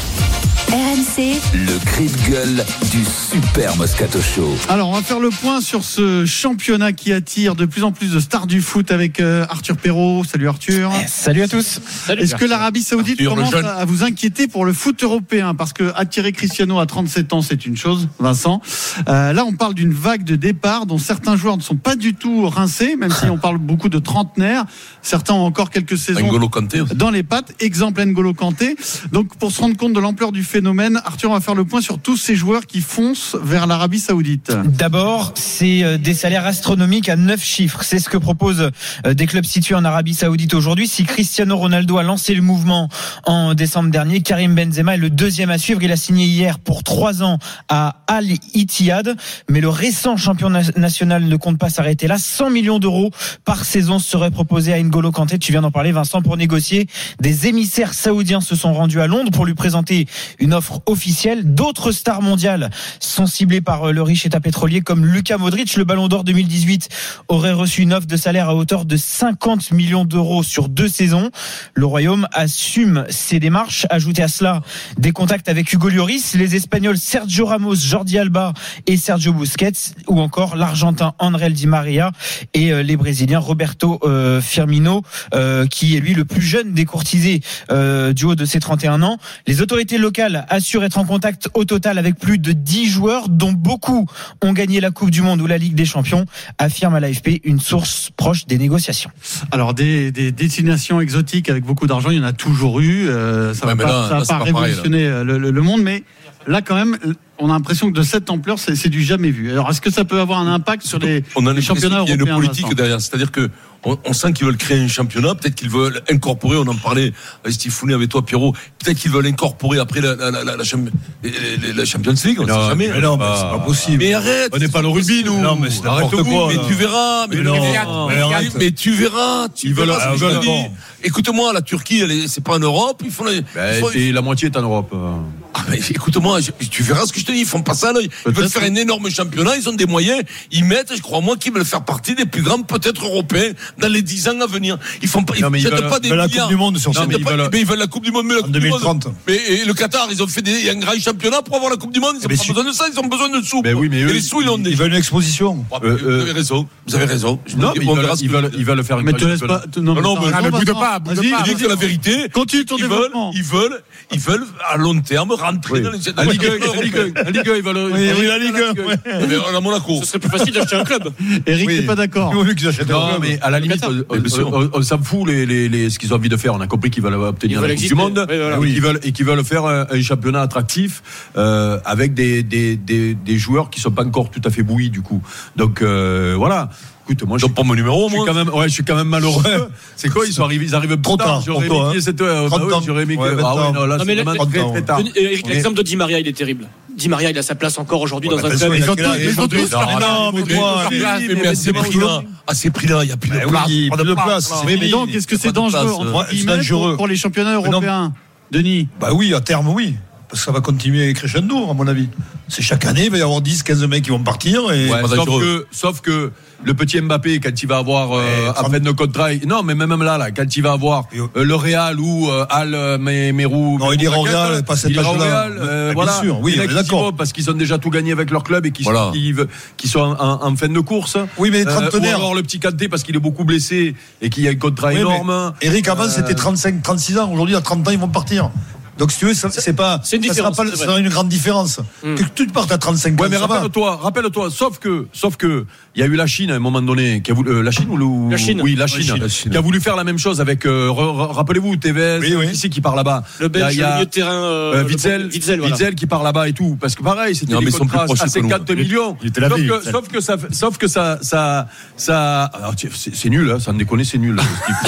R M C, Le cri de gueule du Super Moscato Show. Alors, on va faire le point sur ce championnat qui attire de plus en plus de stars du foot avec euh, Arthur Perrault. Salut Arthur. Salut à tous. Est-ce que l'Arabie Saoudite Arthur, le commence jeune. à vous inquiéter pour le foot européen? Parce que attirer Cristiano à trente-sept ans, c'est une chose, Vincent. Euh, là, on parle d'une vague de départ dont certains joueurs ne sont pas du tout rincés, même si on parle beaucoup de trentenaires. Certains ont encore quelques saisons N'Golo Kanté aussi. dans les pattes. Exemple N'Golo Kanté. Donc, pour se rendre compte de l'ampleur du phénomène, Arthur, on va faire le point sur tous ces joueurs qui foncent vers l'Arabie Saoudite. D'abord, c'est euh, des salaires astronomiques à neuf chiffres. C'est ce que proposent euh, des clubs situés en Arabie Saoudite aujourd'hui. Si Cristiano Ronaldo a lancé le mouvement en décembre dernier, Karim Benzema est le deuxième à suivre. Il a signé hier pour trois ans à Al Ittihad. Mais le récent champion na- national ne compte pas s'arrêter là. cent millions d'euros par saison seraient proposés à N'Golo Kanté. Tu viens d'en parler, Vincent, pour négocier. Des émissaires saoudiens se sont rendus à Londres pour lui présenter une offre officielle. D'autres stars mondiales sont ciblées par le riche État pétrolier comme Luka Modric. Le Ballon d'Or deux mille dix-huit aurait reçu une offre de salaire à hauteur de cinquante millions d'euros sur deux saisons. Le Royaume assume ses démarches. Ajoutez à cela des contacts avec Hugo Lloris, les Espagnols Sergio Ramos, Jordi Alba et Sergio Busquets, ou encore l'Argentin André Di Maria et les Brésiliens Roberto euh, Firmino, euh, qui est lui le plus jeune des courtisés euh, du haut de ses trente et un ans. Les autorités locales assurent être en contact au total avec plus de dix joueurs, dont beaucoup ont gagné la Coupe du Monde ou la Ligue des Champions, affirme à l'A F P une source proche des négociations. Alors, des, des destinations exotiques avec beaucoup d'argent, il y en a toujours eu. Euh, ça Ouais, va mais pas, là, ça va là, c'est pas pas pareil, révolutionner le, le- le monde, mais là, quand même, on a l'impression que de cette ampleur, c'est, c'est du jamais vu. Alors, est-ce que ça peut avoir un impact sur les, on a les championnats européens? Il y a une politique derrière, c'est-à-dire que on, on sent qu'ils veulent créer un championnat, peut-être qu'ils veulent incorporer, on en parlait avec Steve Founet, avec toi Pierrot, peut-être qu'ils veulent incorporer après la, la, la, la, la, la Champions League, on ne sait jamais. Mais non, mais c'est pas possible. Mais arrête. On n'est pas le rugby, nous. Non, mais c'est n'importe Arrête quoi. Mais là. tu verras. Mais, Mais non, non, mais, mais arrête. mais tu verras. Tu Ils veulent- verras ce ah, que je veulent- te dis. Écoute-moi, la Turquie, elle est, c'est pas en Europe. Ils font. Les, Ben, ils font- et la moitié est en Europe. Ah, mais écoute-moi, je- tu verras ce que je te dis. Ils font pas ça là. Ils veulent faire un énorme championnat. Ils ont des moyens. Ils mettent, je crois moi, qu'ils veulent faire partie des plus grands, peut-être européens, dans les dix ans à venir. Ils font pas. Ils Non, mais ils jettent veulent- pas des veulent la milliards. Coupe du Monde sur Ils ça. jettent Mais ils pas- veulent- mais ils veulent la Coupe du Monde. Mais la En Coupe du deux mille Monde. trente. Mais et le Qatar, ils ont fait des, un grand championnat pour avoir la Coupe du Monde. Ils ont Mais pas si- besoin de ça. Ils ont besoin de sous. Ben oui, mais et eux, les sous, ils l'ont Ils déjà. veulent une exposition. Ah, Euh, Vous euh, avez raison. Vous avez raison. Je Non, dis, mais on ils verra veulent, ce ils que- veulent, ils veulent faire un Mais grand te laisse championnat. pas. Non, Non, non, attends, mais- attends, Ah, ne boude Vincent. pas, boude Vas-y, pas. Je dis que la vérité, Continue ton ils veulent, développement. ils veulent, ils veulent à long terme rentrer Oui. dans les. La Ligue un, la Ligue un, la Ligue un, ils veulent. Oui, oui, la Ligue un. Mais on a Monaco. Ce serait plus facile d'acheter un club. Eric, Oui. t'es pas d'accord? Oui, qu'ils achètent un Non, club. mais à la limite, Qatar. on, Mais bien sûr. on- on s'en fout les, les, les, ce qu'ils ont envie de faire. On a compris qu'ils veulent obtenir Ils la veulent Coupe du exister. Monde Oui, voilà. et qu'ils veulent, et qu'ils veulent faire un, un championnat attractif euh, avec des, des, des, des joueurs qui sont pas encore tout à fait bouillis du coup. Donc euh, voilà. Écoute, moi je Ils ont pas mon numéro, je suis moi. quand même, ouais, je suis quand même malheureux. C'est quoi, ils sont arrivés, ils arrivent Trop tard, J'aurais pour toi, aimé qu'il y ait hein. cette, euh, bah trente oui, ans. j'aurais aimé que, Ouais, ah oui, vingt non, là, Non, c'est mais vraiment le- très, très tard. Denis- Eric, l'exemple de Di Maria, il est terrible. Di Maria, il a sa place encore aujourd'hui dans un attention, club. il a Ils ont quel tous- âge ils ont tous Non, leur non, place. mais toi, Mais, mais- mais à ces prix-là, à ces prix-là, il n'y a plus de Bah place. oui, Pas plus de place. Oui, mais donc, est-ce que c'est Pas de dangereux place, entre euh, c'est guillemets, dangereux. pour, pour les championnats Mais non. européens? Denis? Bah oui, à terme, oui. Parce que ça va continuer crescendo, à mon avis. C'est chaque année, il va y avoir dix, quinze mecs qui vont partir. Et... Ouais, pas sauf, dangereux. que, sauf que le petit Mbappé, quand il va avoir euh, Ouais, à trente peine de contrat, il- non, mais même là, là, quand il va avoir euh, le Real ou euh, Al euh, Mé- Mérou, Non, il ira au Raquette, Real, pas cet il ira au âge-là. Real, euh, Bien voilà. sûr, oui, Les on est mecs qui d'accord. y vont parce qu'ils ont déjà tout gagné avec leur club et qui, Voilà. qui, qui sont en, en fin de course. Oui, mais les Euh, trentenaires. ou alors le petit Kanté parce qu'il est beaucoup blessé et qu'il y a un contrat Oui, mais énorme. Eric, avant, Euh, c'était trente-cinq, trente-six ans. Aujourd'hui, à trente ans, ils vont partir. Donc, si tu veux, ça, c'est pas, c'est une ça sera différence, pas, c'est ça vrai. sera une grande différence. Mm. Que tu partes à trente-cinq ans. Ouais, mais ça va. rappelle-toi, rappelle-toi, sauf que, sauf que, il y a eu la Chine à un moment donné, qui a voulu, euh, la Chine ou le, La Chine. oui, la Chine, La Chine. qui a voulu faire la même chose avec, euh, re- re- rappelez-vous, Tevez, Oui, oui. qui c'est qui part là-bas? Le Belge, Il y a- le milieu de terrain, euh, euh, le- Witzel, Witzel, voilà. Witzel qui part là-bas et tout, parce que pareil, c'était Non, des mais ils sont contrats plus proches à que nous. cinquante millions. Il était la sauf, vie, que, Witzel. sauf que ça, sauf que ça, ça, ça, alors, tiens, c'est, c'est nul, hein, sans déconner, c'est nul.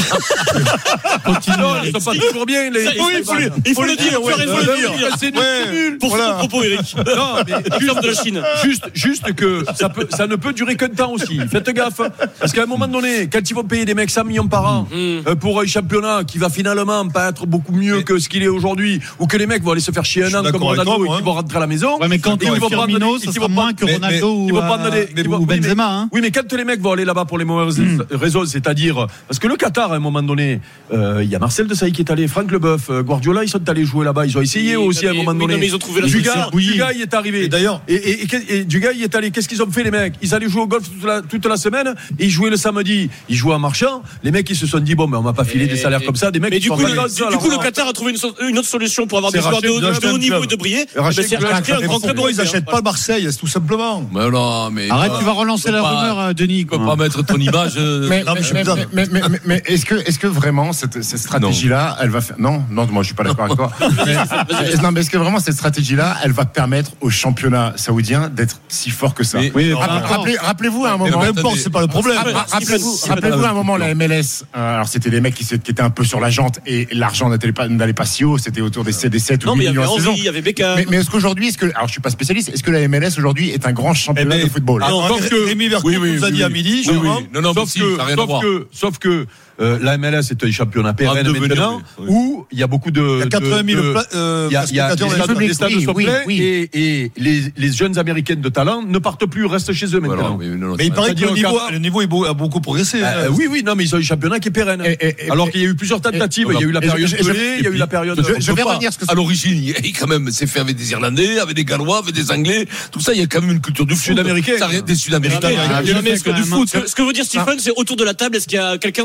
Continue. Non, ils sont pas toujours bien, les. Ça, oui, il faut le- il faut le dire, tu as raison de le dire. C'est nul, c'est nul. Pour Voilà. ce propos, Eric. Non, mais Exemple de la Chine. Juste, juste que ça, peut, ça ne peut durer qu'un temps aussi. Faites gaffe. Parce qu'à un moment donné, quand ils vont payer des mecs cent millions par an Mm. euh, pour un championnat qui va finalement pas être beaucoup mieux que ce qu'il est aujourd'hui, ou que les mecs vont aller se faire chier Je un suis an comme d'accord avec Ronaldo toi, et moi, qui vont rentrer à la maison. Ouais, mais quand et on qu'ils vont est prendre Firmino, des- ça qu'ils sera vont moins prendre- que mais- Ronaldo ils ou, vont prendre des- euh, ils vont- ou oui, mais- Benzema. Hein. Oui, mais quand les mecs vont aller là-bas pour les mauvaises raisons, c'est-à-dire parce que le Qatar, à un moment donné, euh, il y a Marcel Desailly qui est allé, Franck Leboeuf, euh, Guardiola, ils sont allés jouer là-bas, ils ont essayé Oui, aussi à un mais- moment oui, donné. non, mais ils ont trouvé la Dugas, solution. Oui. Dugas, il est arrivé. Et d'ailleurs- et, et, et, et Dugas, il est allé. Qu'est-ce qu'ils ont fait les mecs? Ils allaient jouer au golf toute la, toute la semaine et ils jouaient le samedi. Ils jouaient en marchant. Les mecs, ils se sont dit bon, mais on va pas filer des salaires comme ça. Des mecs Mais qui du sont coup, pas le, dans du, ça, du alors, coup, le alors. Qatar a trouvé une, so- une autre solution pour avoir C'est des joueurs racheter- de, haut- de d'acheter haut un niveau club. et de briller. Et racheter Eh ben, c'est un club. racheter un grand club Pourquoi ils européen. n'achètent pas Marseille, c'est tout simplement. Mais non, mais. Arrête, euh, tu vas relancer faut la pas- rumeur, euh, Denis. Tu peux quoi. pas mettre ton image. euh, Mais, Non, mais je suis mais, dedans. mais, mais, mais, mais est-ce que, est-ce que vraiment cette, cette stratégie-là, elle va faire. Non, non, moi je suis pas d'accord avec toi. Mais, non, mais est-ce que vraiment cette stratégie-là, elle va permettre au championnat saoudien d'être si fort que ça? Mais- Oui, mais Rappelez- pas encore. rappelez- Rappelez-vous à un Mais moment. non, Peu importe, c'est pas le problème. Ra- ra- Rappelez-vous, Stephen, rappelez-vous à un moment la M L S. euh, alors c'était des mecs qui, s'étaient- qui étaient un peu sur la jante et l'argent n'allait pas, n'allait pas si haut. C'était autour des sept, des sept Non, ou mais huit il y avait millions à saison. Henry, il y avait Beckham. Mais, mais est-ce qu'aujourd'hui, est-ce que, alors je suis pas spécialiste, est-ce que la M L S aujourd'hui est un grand championnat Eh ben, de football? Ah, Sauf que- Rémi Vercourt oui, oui, nous a oui, dit à oui. midi, Oui, oui. Jean-Marc. Non, non, mais Sauf si, que, ça n'a rien à sauf voir. que, sauf que euh, la M L S est un championnat pérenne devenir, maintenant, oui, oui. où il y a beaucoup de. Il y a quatre-vingt mille de- pla- euh, Il y a, il y a des spectateurs stades, dans les des stades oui, sont oui, pleins oui. et, et les, les jeunes américains de talent ne partent plus, restent chez eux Voilà, maintenant. mais non, non, Mais il c'est- paraît que C'est-à-dire le au niveau, Qatar- le niveau est beau- a beaucoup progressé. Euh, hein. oui, oui, non, mais ils ont un championnat qui est pérenne. Et- et- et- Alors qu'il y a eu plusieurs tentatives. et- Il y a eu la et- période et- et- Pelé, il y a eu la période. Je- on je peut vais pas. revenir sur ce que À l'origine, il- quand même, c'est fait avec des Irlandais, avec des Gallois, avec des Anglais. Tout ça, il y a quand même une culture du foot. Sud-Américain. Ça, Des Sud-Américains. Ah, Ah, mais je non, mais fais ce que quand du même foot, un- ce que- ce que veut dire Stephen, c'est autour de la table, est-ce qu'il y a quelqu'un dans la saison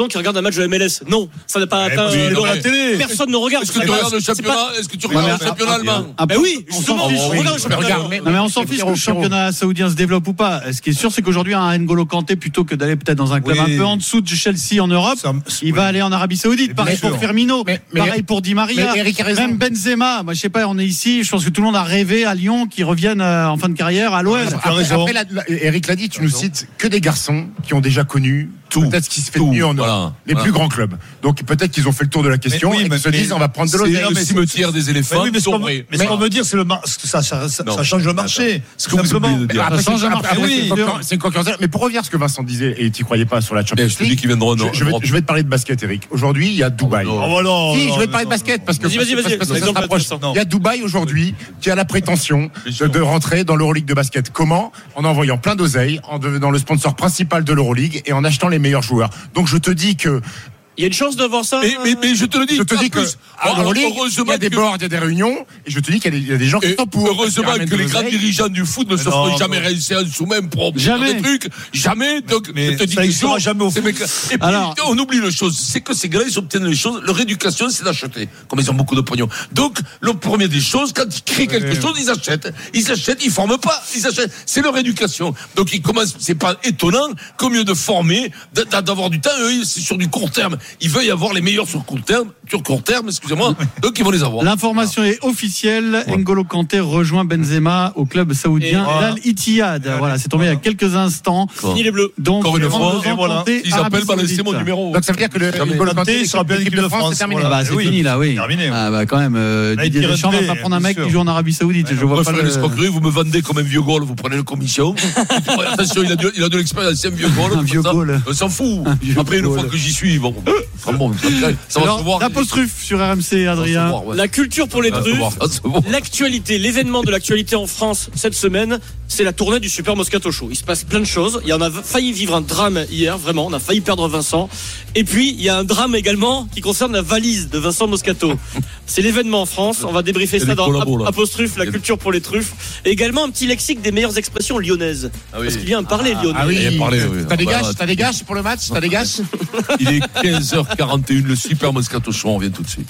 gens qui regardent un match de M L S. Non, ça n'a pas atteint. oui, non, la mais- télé. Personne ne regarde. Est-ce que tu regardes le championnat Est-ce que tu regardes le championnat allemand Ben oui, justement, je regarde le championnat. Non mais on s'en fiche que le championnat saoudien se développe ou pas. Ce qui est sûr, c'est qu'aujourd'hui, un N'Golo Kanté, plutôt que d'aller peut-être dans un club Oui. un peu en dessous de Chelsea en Europe, il va aller en Arabie Saoudite. Pareil bien pour sûr. Firmino, Mais- mais- pareil pour Di Maria, mais Eric a raison. même Benzema. Moi, je sais pas, on est ici. Je pense que tout le monde a rêvé à Lyon qui reviennent euh, en fin de carrière à l'O M. Après, après, la- la- Eric l'a dit, tu nous cites que des garçons qui ont déjà connu tout, peut-être ce qui se fait de mieux en Europe, voilà, les voilà. plus grands clubs. Donc peut-être qu'ils ont fait le tour de la question Mais oui, et mais- qu'ils se disent mais- on va prendre de C'est l'oseille. le Mais cimetière des éléphants. Mais oui, mais ce qu'on tombés. mais ce qu'on veut dire, c'est le mar- ça, ça, ça, Non. ça change le marché. Ce que vous Simplement. oubliez de dire. Après, Ça change c'est- le après, marché, après, oui, c'est une sûr. concurrence- c'est une concurrence. Mais pour revenir à ce que Vincent disait, et tu croyais pas sur la Champions Eh, je te dis League, qu'ils viendront en je, je vais, Europe. je vais te parler de basket, Eric. Aujourd'hui, il y a Dubaï. Oh, Oh, voilà, Si, non, je vais te non, parler de non, basket parce que Vas-y, vas-y, vas-y. parce que ça se Exemple rapproche. intéressant. Il y a Dubaï aujourd'hui qui a la prétention de, de rentrer dans l'Euroleague de basket. Comment? En envoyant plein d'oseille, en devenant le sponsor principal de l'Euroleague et en achetant les meilleurs joueurs. Donc je te dis que Il y a une chance d'avoir ça. Mais, mais, mais je te le dis, je te en dis que plus, à l'Euroleague, il y heureusement a des que- boards, il y a des réunions, et je te dis qu'il y a des, il y a des gens qui Et sont pour. heureusement Parce qu'ils que les ramènent grands de l'oseille. dirigeants du foot ne se Mais feront non, jamais non. réussir en sous-même pour Jamais. des trucs. Jamais. Donc, Mais je te dis ça que existera jour, jamais au ces foot. mecs-là- Et puis, Alors- on oublie une chose, c'est que ces gars-là, ils obtiennent les choses. Leur éducation, c'est d'acheter. Comme ils ont beaucoup de pognon. Donc, le premier des choses, quand ils créent quelque chose, ils achètent. Ils achètent, ils forment pas. Ils achètent. C'est leur éducation. Donc, ils commencent, c'est pas étonnant qu'au mieux de former, d'a- d'avoir du temps, eux, c'est sur du court terme. Ils veulent y avoir les meilleurs sur court terme, sur court terme, excusez-moi. Donc, ils vont les avoir. L'information est officielle. N'Golo Kanté rejoint Benzema au club saoudien Et Al Ittihad. Voilà, c'est tombé il y a quelques instants. Fini les bleus. Donc, Encore une fois, trente-deux ans, et voilà. Kanté, Ils Arabie appellent, balancez mon Saoudite. numéro. Donc ça veut dire que le Jamais. N'Golo Kanté Kanté sera bien l'équipe de France, c'est terminé. Ah bah, c'est Oui. fini là, oui. Terminé, oui. Ah bah quand même, euh, Là, il Didier tire Deschamps va de pas paix, prendre un bien mec sûr. qui joue en Arabie Saoudite. Je vois pas Bref, le... l'escroquerie, vous me vendez comme un vieux goal, vous prenez une commission. Attention, il a de, il a de l'expérience, c'est un vieux goal. Un vieux ça, goal. On s'en fout. vieux Après, une goal. fois que j'y suis, bon, enfin, bon, ça va se Alors, voir. l'apostrophe sur R M C, Ça va se Adrien. voir, ouais. La culture pour les Ça va se truffes. voir, ça va se voir. L'actualité, l'événement de l'actualité en France cette semaine, c'est la tournée du Super Moscato Show. Il se passe plein de choses. Il y en a failli vivre un drame hier, vraiment. On a failli perdre Vincent. Et puis, il y a un drame également qui concerne la valise de Vincent Moscato. C'est l'événement en France. On va débriefer Il y a ça des dans collabos, là. Apostrophe, la Il y a des- culture pour les truffes. Et également un petit lexique des meilleures expressions lyonnaises. Ah oui. Parce qu'il y a un parler lyonnais. Ah oui, Il a parlé, oui. t'as des Bah, gâches, t'as des gâches pour le match, t'as des gâches. Il est quinze heures quarante et une, le Super Moscato Show, on revient tout de suite.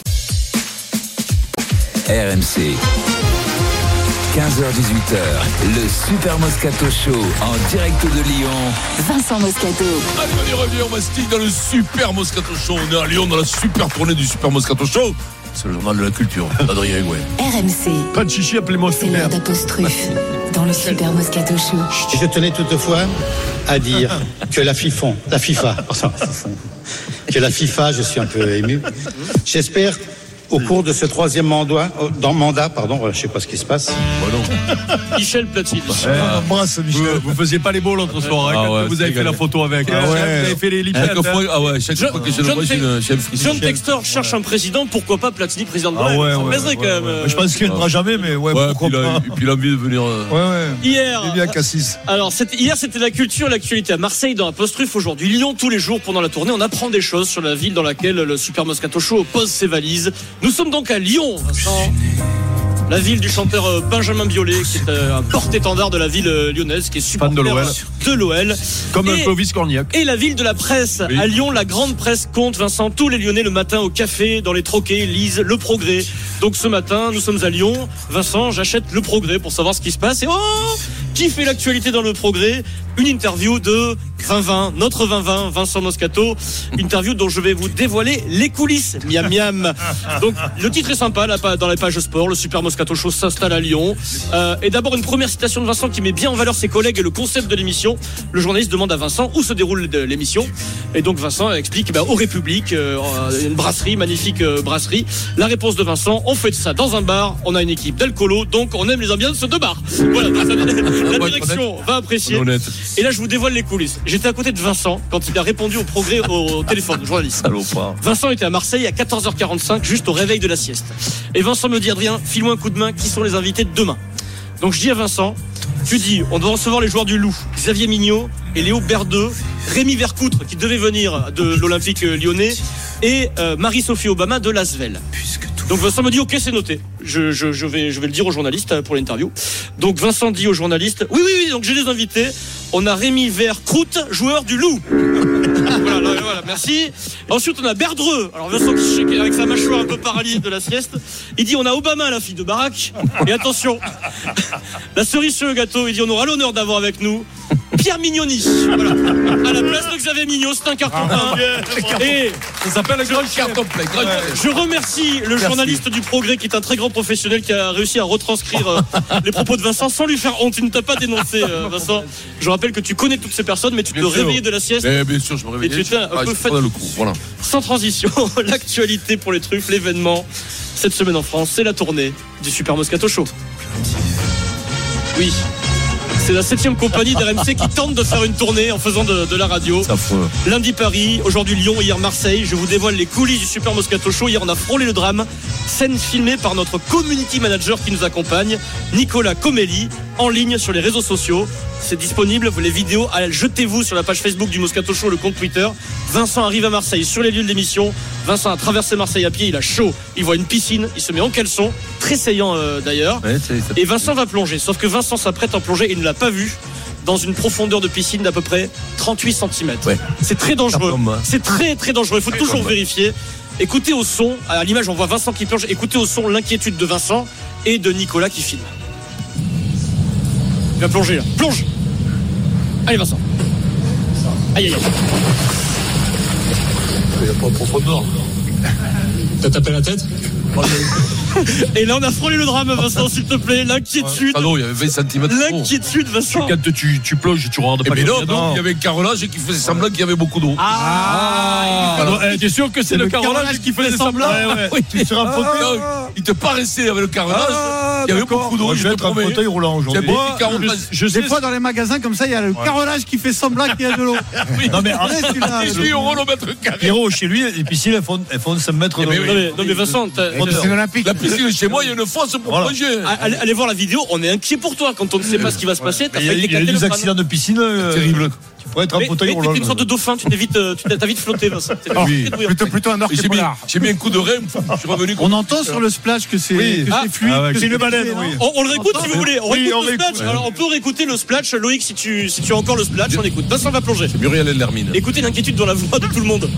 R M C. quinze heures dix-huit heures, le Super Moscato Show en direct de Lyon. Vincent Moscato. Allez, on y revient, on mastique dans le Super Moscato Show. On est à Lyon dans la super tournée du Super Moscato Show. C'est le journal de la culture, Adrien Egouet. R M C. Pas de chichi, appelez-moi C'est l'heure d'apostrophe dans le Super Moscato Show. Je tenais toutefois à dire que la FIFA, la FIFA, pardon, que la FIFA, je suis un peu ému. J'espère au cours de ce troisième mandat, dans mandat, pardon, je sais pas ce qui se passe. Michel Platine. Embrasse, Michel. Vous, vous faisiez pas les beaux l'autre soir, hein, Ah quand ouais, vous c'est avez fait galère. la photo avec. Ah hein, ouais. Vous avez fait les lipettes. Chaque fois, hein. ah ouais, chaque Je- fois que je le John vois, j'ai Tex- une j'ai un frisson. John Textor cherche un président, pourquoi pas Platini président de l'O Ah M. ouais, Ça me ouais, plaiserait ouais, quand même. ouais. euh, Je pense qu'il ne viendra jamais, mais ouais, Ouais, pourquoi puis, il a, pas. et puis il a envie de venir. euh, Ouais, ouais. Hier, Il est bien Cassis. alors c'était- hier c'était la culture, l'actualité à Marseille dans Apostrophe, aujourd'hui Lyon. Tous les jours pendant la tournée, on apprend des choses sur la ville dans laquelle le Super Moscato Show pose ses valises. Nous sommes donc à Lyon, Vincent. La ville du chanteur euh, Benjamin Biolay, qui est euh, un porte-étendard de la ville euh, lyonnaise, qui est supporter de l'O L. de l'O L. Comme un Et- Clovis Cornillac. Et la ville de la presse. Oui. À Lyon, la grande presse compte, Vincent, tous les Lyonnais le matin au café, dans les troquets, lisent Le Progrès. Donc ce matin, nous sommes à Lyon. Vincent, j'achète Le Progrès pour savoir ce qui se passe. Et oh, qui fait l'actualité dans Le Progrès? Une interview de vingt vingt, notre vingt vingt, Vincent Moscato. Interview dont je vais vous dévoiler les coulisses. Miam miam. Donc le titre est sympa là, dans la page sport. Le Super Moscato Show s'installe à Lyon. Euh, et d'abord une première citation de Vincent qui met bien en valeur ses collègues et le concept de l'émission. Le journaliste demande à Vincent où se déroule de- l'émission. Et donc Vincent explique bah, au République, euh, une brasserie, magnifique euh, brasserie. La réponse de Vincent, on fait ça dans un bar. On a une équipe d'alcoolos, donc on aime les ambiances de bar. Voilà, donc, la direction va apprécier. On est honnête. Et là, je vous dévoile les coulisses. J'étais à côté de Vincent quand il a répondu au Progrès au téléphone, journaliste. Salopard. Vincent était à Marseille à quatorze heures quarante-cinq, juste au réveil de la sieste. Et Vincent me dit, Adrien, file-moi un coup de main, qui sont les invités de demain? Donc je dis à Vincent, tu dis, on doit recevoir les joueurs du Loup, Xavier Mignot et Léo Berdeux, Rémi Vercoutre, qui devait venir de l'Olympique lyonnais, et euh, Marie-Sophie Obama de l'Asvel. Donc Vincent me dit, ok, c'est noté. Je, je, je, vais, je vais le dire aux journalistes pour l'interview. Donc Vincent dit aux journalistes, oui, oui, oui, donc j'ai des invités. On a Rémi Vercoutre, joueur du Loup. Voilà, voilà, voilà, merci. Ensuite, on a Berdreux. Alors, Vincent qui shake avec sa mâchoire un peu paralyse de la sieste. Il dit on a Obama, la fille de Barack. Et attention, la cerise sur le gâteau, il dit on aura l'honneur d'avoir avec nous Pierre Mignoni. Voilà. À la place de Xavier Mignot, c'est un carton plein. Et ça s'appelle un grand carton plein. Je remercie le Merci. journaliste du Progrès qui est un très grand professionnel qui a réussi à retranscrire euh, les propos de Vincent sans lui faire honte. Il ne t'a pas dénoncé, euh, Vincent. Je rappelle que tu connais toutes ces personnes, mais tu te réveillais de la sieste. Eh bien sûr, je me réveillais. Et tu étais un Ah, peu je fait. prenais le coup, voilà. Sans transition, l'actualité pour les truffes, l'événement cette semaine en France, c'est la tournée du Super Moscato Show. Oui. C'est la septième compagnie d'R M C qui tente de faire une tournée en faisant de, de la radio. Lundi Paris, aujourd'hui Lyon, hier Marseille. Je vous dévoile les coulisses du Super Moscato Show. Hier on a frôlé le drame. Scène filmée par notre community manager qui nous accompagne, Nicolas Comelli, en ligne sur les réseaux sociaux. C'est disponible, les vidéos, allez, jetez-vous sur la page Facebook du Moscato Show, le compte Twitter. Vincent arrive à Marseille sur les lieux de l'émission. Vincent a traversé Marseille à pied, il a chaud, il voit une piscine, il se met en caleçon, très saillant euh, d'ailleurs. Ouais, c'est, c'est... Et Vincent va plonger, sauf que Vincent s'apprête à plonger, il ne l'a pas vu, dans une profondeur de piscine d'à peu près trente-huit centimètres. Ouais. C'est très dangereux, c'est très très dangereux, il faut toujours vérifier. Écoutez au son, à l'image on voit Vincent qui plonge, écoutez au son l'inquiétude de Vincent et de Nicolas qui filme. Il va plonger là, plonge. Allez Vincent. Aïe aïe aïe. Il n'y a pas de profondeur. T'as tapé la tête? Et là on a frôlé le drame Vincent, s'il te plaît. L'inquiétude. Ah non, il y avait vingt centimètres. L'inquiétude Vincent. Quand tu, tu plonges, tu regardes pas. Mais non, non, il y avait un carrelage qui faisait semblant qu'il y avait beaucoup d'eau. Ah, ah T'es sûr que c'est, c'est le, le carrelage, carrelage qui faisait semblant? Ouais, ouais. Oui. Tu seras fauteuil. Ah, il te paraissait avec le carrelage. Ah, il y avait beaucoup d'eau. Je vais être un fauteuil roulant aujourd'hui. Moi, je, je sais, des fois dans les magasins comme ça, il y a le ouais. carrelage qui fait semblant qu'il y a de l'eau. Oui. Non mais dix-huit euros le mètre carré. Pierrot, chez lui, les piscines elles font, elles font cinq mètres. Non mais Vincent, la piscine chez moi, il y a une fosse pour voilà. plonger. Allez, allez voir la vidéo, on est inquiet pour toi quand on ne sait pas ce qui va se passer. Il y a eu des accidents de piscine euh, terribles. Tu pourrais être un fauteuil roulant. T'es une sorte de dauphin, tu t'es vite, tu t'as vite flotté, Vincent. Oh, oui. Plutôt, plutôt un orque polar. J'ai mis un coup de rêve, je suis revenu. On entend sur le splash que c'est, oui. que ah, c'est fluide, ah ouais, que c'est une baleine. Oui. On, on le réécoute si vous voulez. On oui, réécoute on le splash. Ouais. Alors on peut réécouter le splash. Loïc, si tu, si tu as encore le splash, on écoute. Vincent va plonger. C'est Muriel Lermine. Écoutez l'inquiétude dans la voix de tout le monde.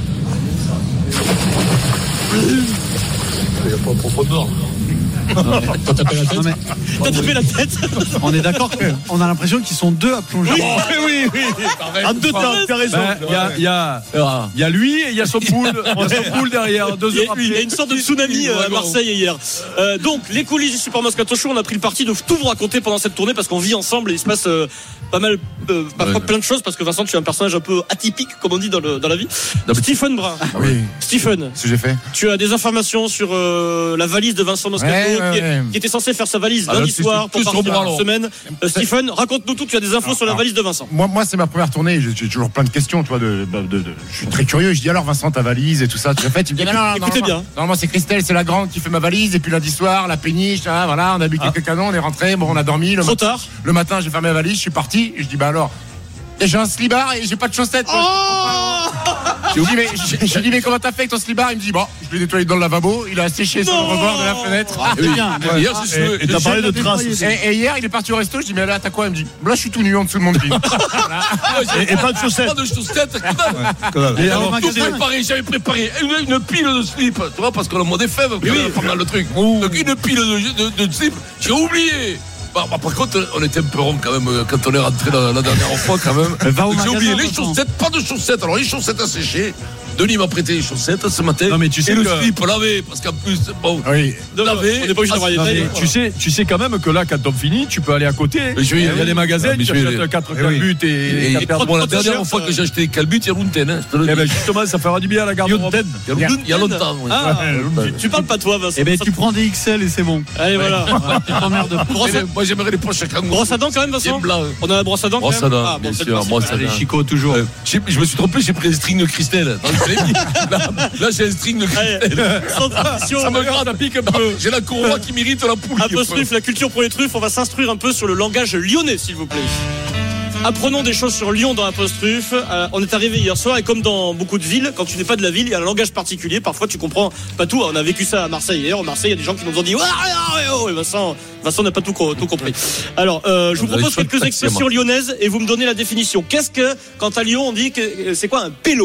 Il n'y a pas de profondeur. T'as tapé la tête? T'as tapé la tête? On est d'accord qu'on a l'impression qu'ils sont deux à plonger. Oui, oui, oui. En deux temps, t'as raison. Il y a, il y a, il y a lui et il y a son poule, son poule derrière. Deux heures après. Il y a une sorte de tsunami à Marseille hier. Euh, donc, les coulisses du Super Moscato Show, on a pris le parti de tout vous raconter pendant cette tournée parce qu'on vit ensemble et il se passe euh, pas mal, euh, pas ouais. plein de choses parce que Vincent, tu es un personnage un peu atypique, comme on dit dans, le, dans la vie. Non, Stephen Brun. Ah, oui. Stephen. Ce que j'ai fait. Tu as des informations sur euh, la valise de Vincent Moscato ouais, ouais, qui, ouais. qui était censé faire sa valise lundi ah, soir pour partir en semaine. Euh, Stephen, raconte-nous tout. Tu as des infos alors, sur la valise de Vincent. Moi, moi, c'est ma première tournée. J'ai, j'ai toujours plein de questions, tu vois. De, de, de, de, je suis très curieux. Je dis alors, Vincent, ta valise et tout ça. Tu l'as fait? Tu me dis, non, non, écoutez bien. Normalement, c'est Christelle, c'est la grande qui fait ma valise. Et puis lundi soir, la péniche, ah, voilà, on a bu ah. quelques canons, on est rentré. Bon, on a dormi. Le Trop matin, tard. Le matin, j'ai fermé ma valise, je suis parti. Et je dis, bah alors. Et j'ai un slibard et j'ai pas de chaussettes. Oh j'ai dit, mais, j'ai, j'ai dit, mais comment t'as fait avec ton slibard? Il me dit, bon, je l'ai nettoyé dans le lavabo, il a séché sur le rebord de la fenêtre. Ah, c'est bien. Ouais. Hier, c'est ouais. Et t'as parlé de traces. Et, et hier, il est parti au resto, je dis, mais là, t'as quoi? Il me dit, là, je suis tout nu en dessous de mon jean. Voilà. et, et pas de chaussettes. Pas de chaussettes, quand même. Et alors, tout préparé, j'avais préparé une, une pile de slip, tu vois, parce qu'on a moins des fèves, oui, pendant le truc. Ouh. Donc, une pile de, de, de slip, j'ai oublié. Bah, bah, par contre, on était un peu rond quand même quand on est rentré la, la dernière fois quand même. J'ai oublié les chaussettes, pas de chaussettes. Alors les chaussettes à sécher. Denis m'a prêté les chaussettes ce matin. Non mais tu sais et que... le slip lavé parce qu'en plus bon. Oui. De laver. On n'est pas obligé d'avoir les Tu sais, tu sais quand même que là quand on finit, tu peux aller à côté. Il y a des magasins, tu achètes quatre calbutes et. Bon, la dernière fois que j'ai acheté des calbutes, il y a Lunten. Eh ben justement, ça fera du bien à la garde-robe. Il y a longtemps. Tu parles pas toi, Vincent. Eh ben tu prends des X L et c'est bon. Allez voilà. Moi j'aimerais les poches à kangourou. Brosse à dents quand même, Vincent. On a la brosse à dents. Brosse à dents. Bien sûr. Brosse à dents. Les chicots toujours. Je me suis trompé, j'ai pris un string de Christelle. Là, j'ai un string de Christelle. Ça me grade, pique un peu. J'ai la courroie qui m'irrite la poule. Apostrophe, la culture pour les truffes. On va s'instruire un peu sur le langage lyonnais, s'il vous plaît. Apprenons des choses sur Lyon dans Apostrophe. Euh, on est arrivé hier soir et comme dans beaucoup de villes, quand tu n'es pas de la ville, il y a un langage particulier. Parfois, tu comprends pas tout. On a vécu ça à Marseille hier. À Marseille, il y a des gens qui nous ont dit ouais, ouais, ouais, Vincent, Vincent n'a pas tout, tout compris. Alors, euh, je vous propose quelques expressions lyonnaises et vous me donnez la définition. Qu'est-ce que, quand à Lyon, on dit que c'est quoi un pélo?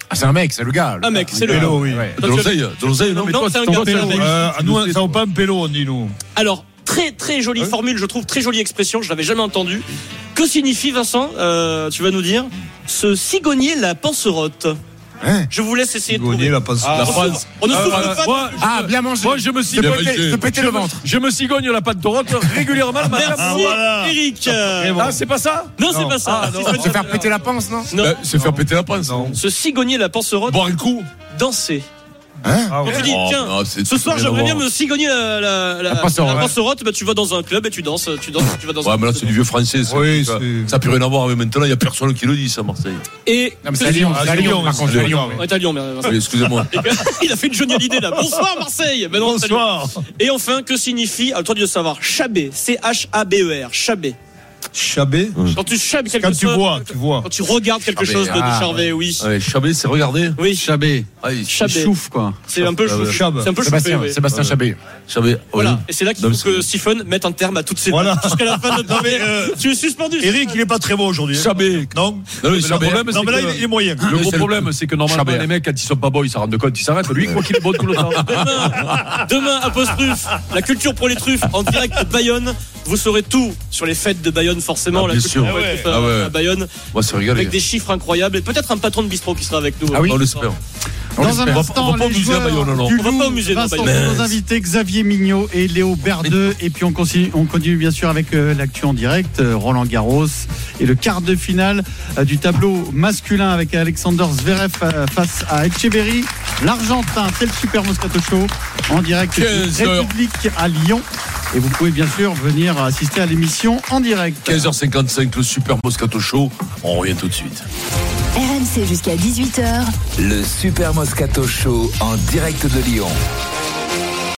Ah, c'est un mec, c'est le gars. Un mec, c'est le Pélo, oui. De l'oseille, de l'oseille, non? Non, c'est un gars. Euh, nous, ça vaut pas un pélo, on dit nous. Alors, très très jolie formule, je trouve, très jolie expression, je l'avais jamais entendue. Que signifie, Vincent, euh, tu vas nous dire, se cigogner la panserotte? Hein? Je vous laisse essayer de trouver. Gagner la passe. La phrase. On ne souffle Ah, pas. moi, Ah, bien manger. Moi, je me Se cigogne. péter, se péter le ventre. Je me cigogne la pâte de rotte régulièrement le matin. Merci, Eric. Ah, c'est pas ça? Non, c'est pas ça. Ah, C'est non. pas Se ça. faire péter la panse, non? Non. Euh, Se faire péter la panse. Se cigogner la panserotte. Boire un coup. Danser. Hein? Quand tu dis, Oh, tiens, non, c'est- ce soir rien à j'aimerais bien voir. me cigogner la, la, la, La panserotte. la panserotte, bah, tu vas dans un club et tu danses, tu danses, tu vas dans Ouais, un mais là, club. c'est du vieux français. ça. Oui, ça c'est- n'a plus rien à voir avec maintenant. Il n'y a personne qui le dit, ça, Marseille. Et Non, mais c'est à Lyon, c'est à Lyon, par contre, c'est à Lyon. Ouais, t'es à Lyon, mais- Oui, excusez-moi. Il a fait une jolie idée là. Bonsoir Marseille. Ben non, Bonsoir. salut. Et enfin, que signifie, à toi de le savoir, chabé, C H A B E R, chabé. Chabé. Quand tu chabes quelque Quand chose, tu vois, tu vois. quand tu regardes quelque Chabé, chose de, de ah, charvé, oui. Ouais, Chabé, c'est regarder. Oui, Chabé. Ah, il- Chabé. Chouffe, quoi. C'est un peu Ah ouais. chou. Chab. C'est un peu chouffé, Sébastien, oui. Sébastien Chabé. Chabé. Voilà. ouais. Et c'est là qu'il Non, faut mais que Siphon mette un terme à toutes ces Voilà. blagues jusqu'à la fin de notre Non, mais, euh, Tu es suspendu. Eric, il est pas très bon aujourd'hui. hein. Chabé. Non. Non, mais Le Chabé. problème, Non, non, mais là, que- il est moyen. Le gros c'est le- problème, c'est que normalement, Chabert. les mecs, quand ils sont pas bons, ils s'en rendent compte, ils s'arrêtent. Lui, quoi qu'il est bon tout le temps. Demain, demain, apostrophe, la culture pour les truffes en direct de Bayonne. Vous saurez tout sur les fêtes de Bayonne, forcément. Ah, la bien culture sûr. pour les Ah ouais. truffes à, Ah ouais. à Bayonne. Moi, c'est régalé. Avec des chiffres incroyables et peut-être un patron de bistrot qui sera avec nous. Ah oui, on l'espère. Dans un On va- instant, on va pas au les musée à joueurs Bayonne, alors. du On va Loup, pas au musée, non, Vincent, Bayonne. sont nos invités Xavier Mignot et Léo Berdeux. Et puis on continue, on continue bien sûr avec euh, l'actu en direct, euh, Roland Garros et le quart de finale euh, du tableau masculin avec Alexander Zverev euh, face à Etcheverry. L'Argentin, c'est le Super Moscato Show en direct de quinze heures. République à Lyon. Et vous pouvez bien sûr venir assister à l'émission en direct. quinze heures cinquante-cinq, le Super Moscato Show. On revient tout de suite. R M C jusqu'à dix-huit heures. Le Super Moscato Show en direct de Lyon.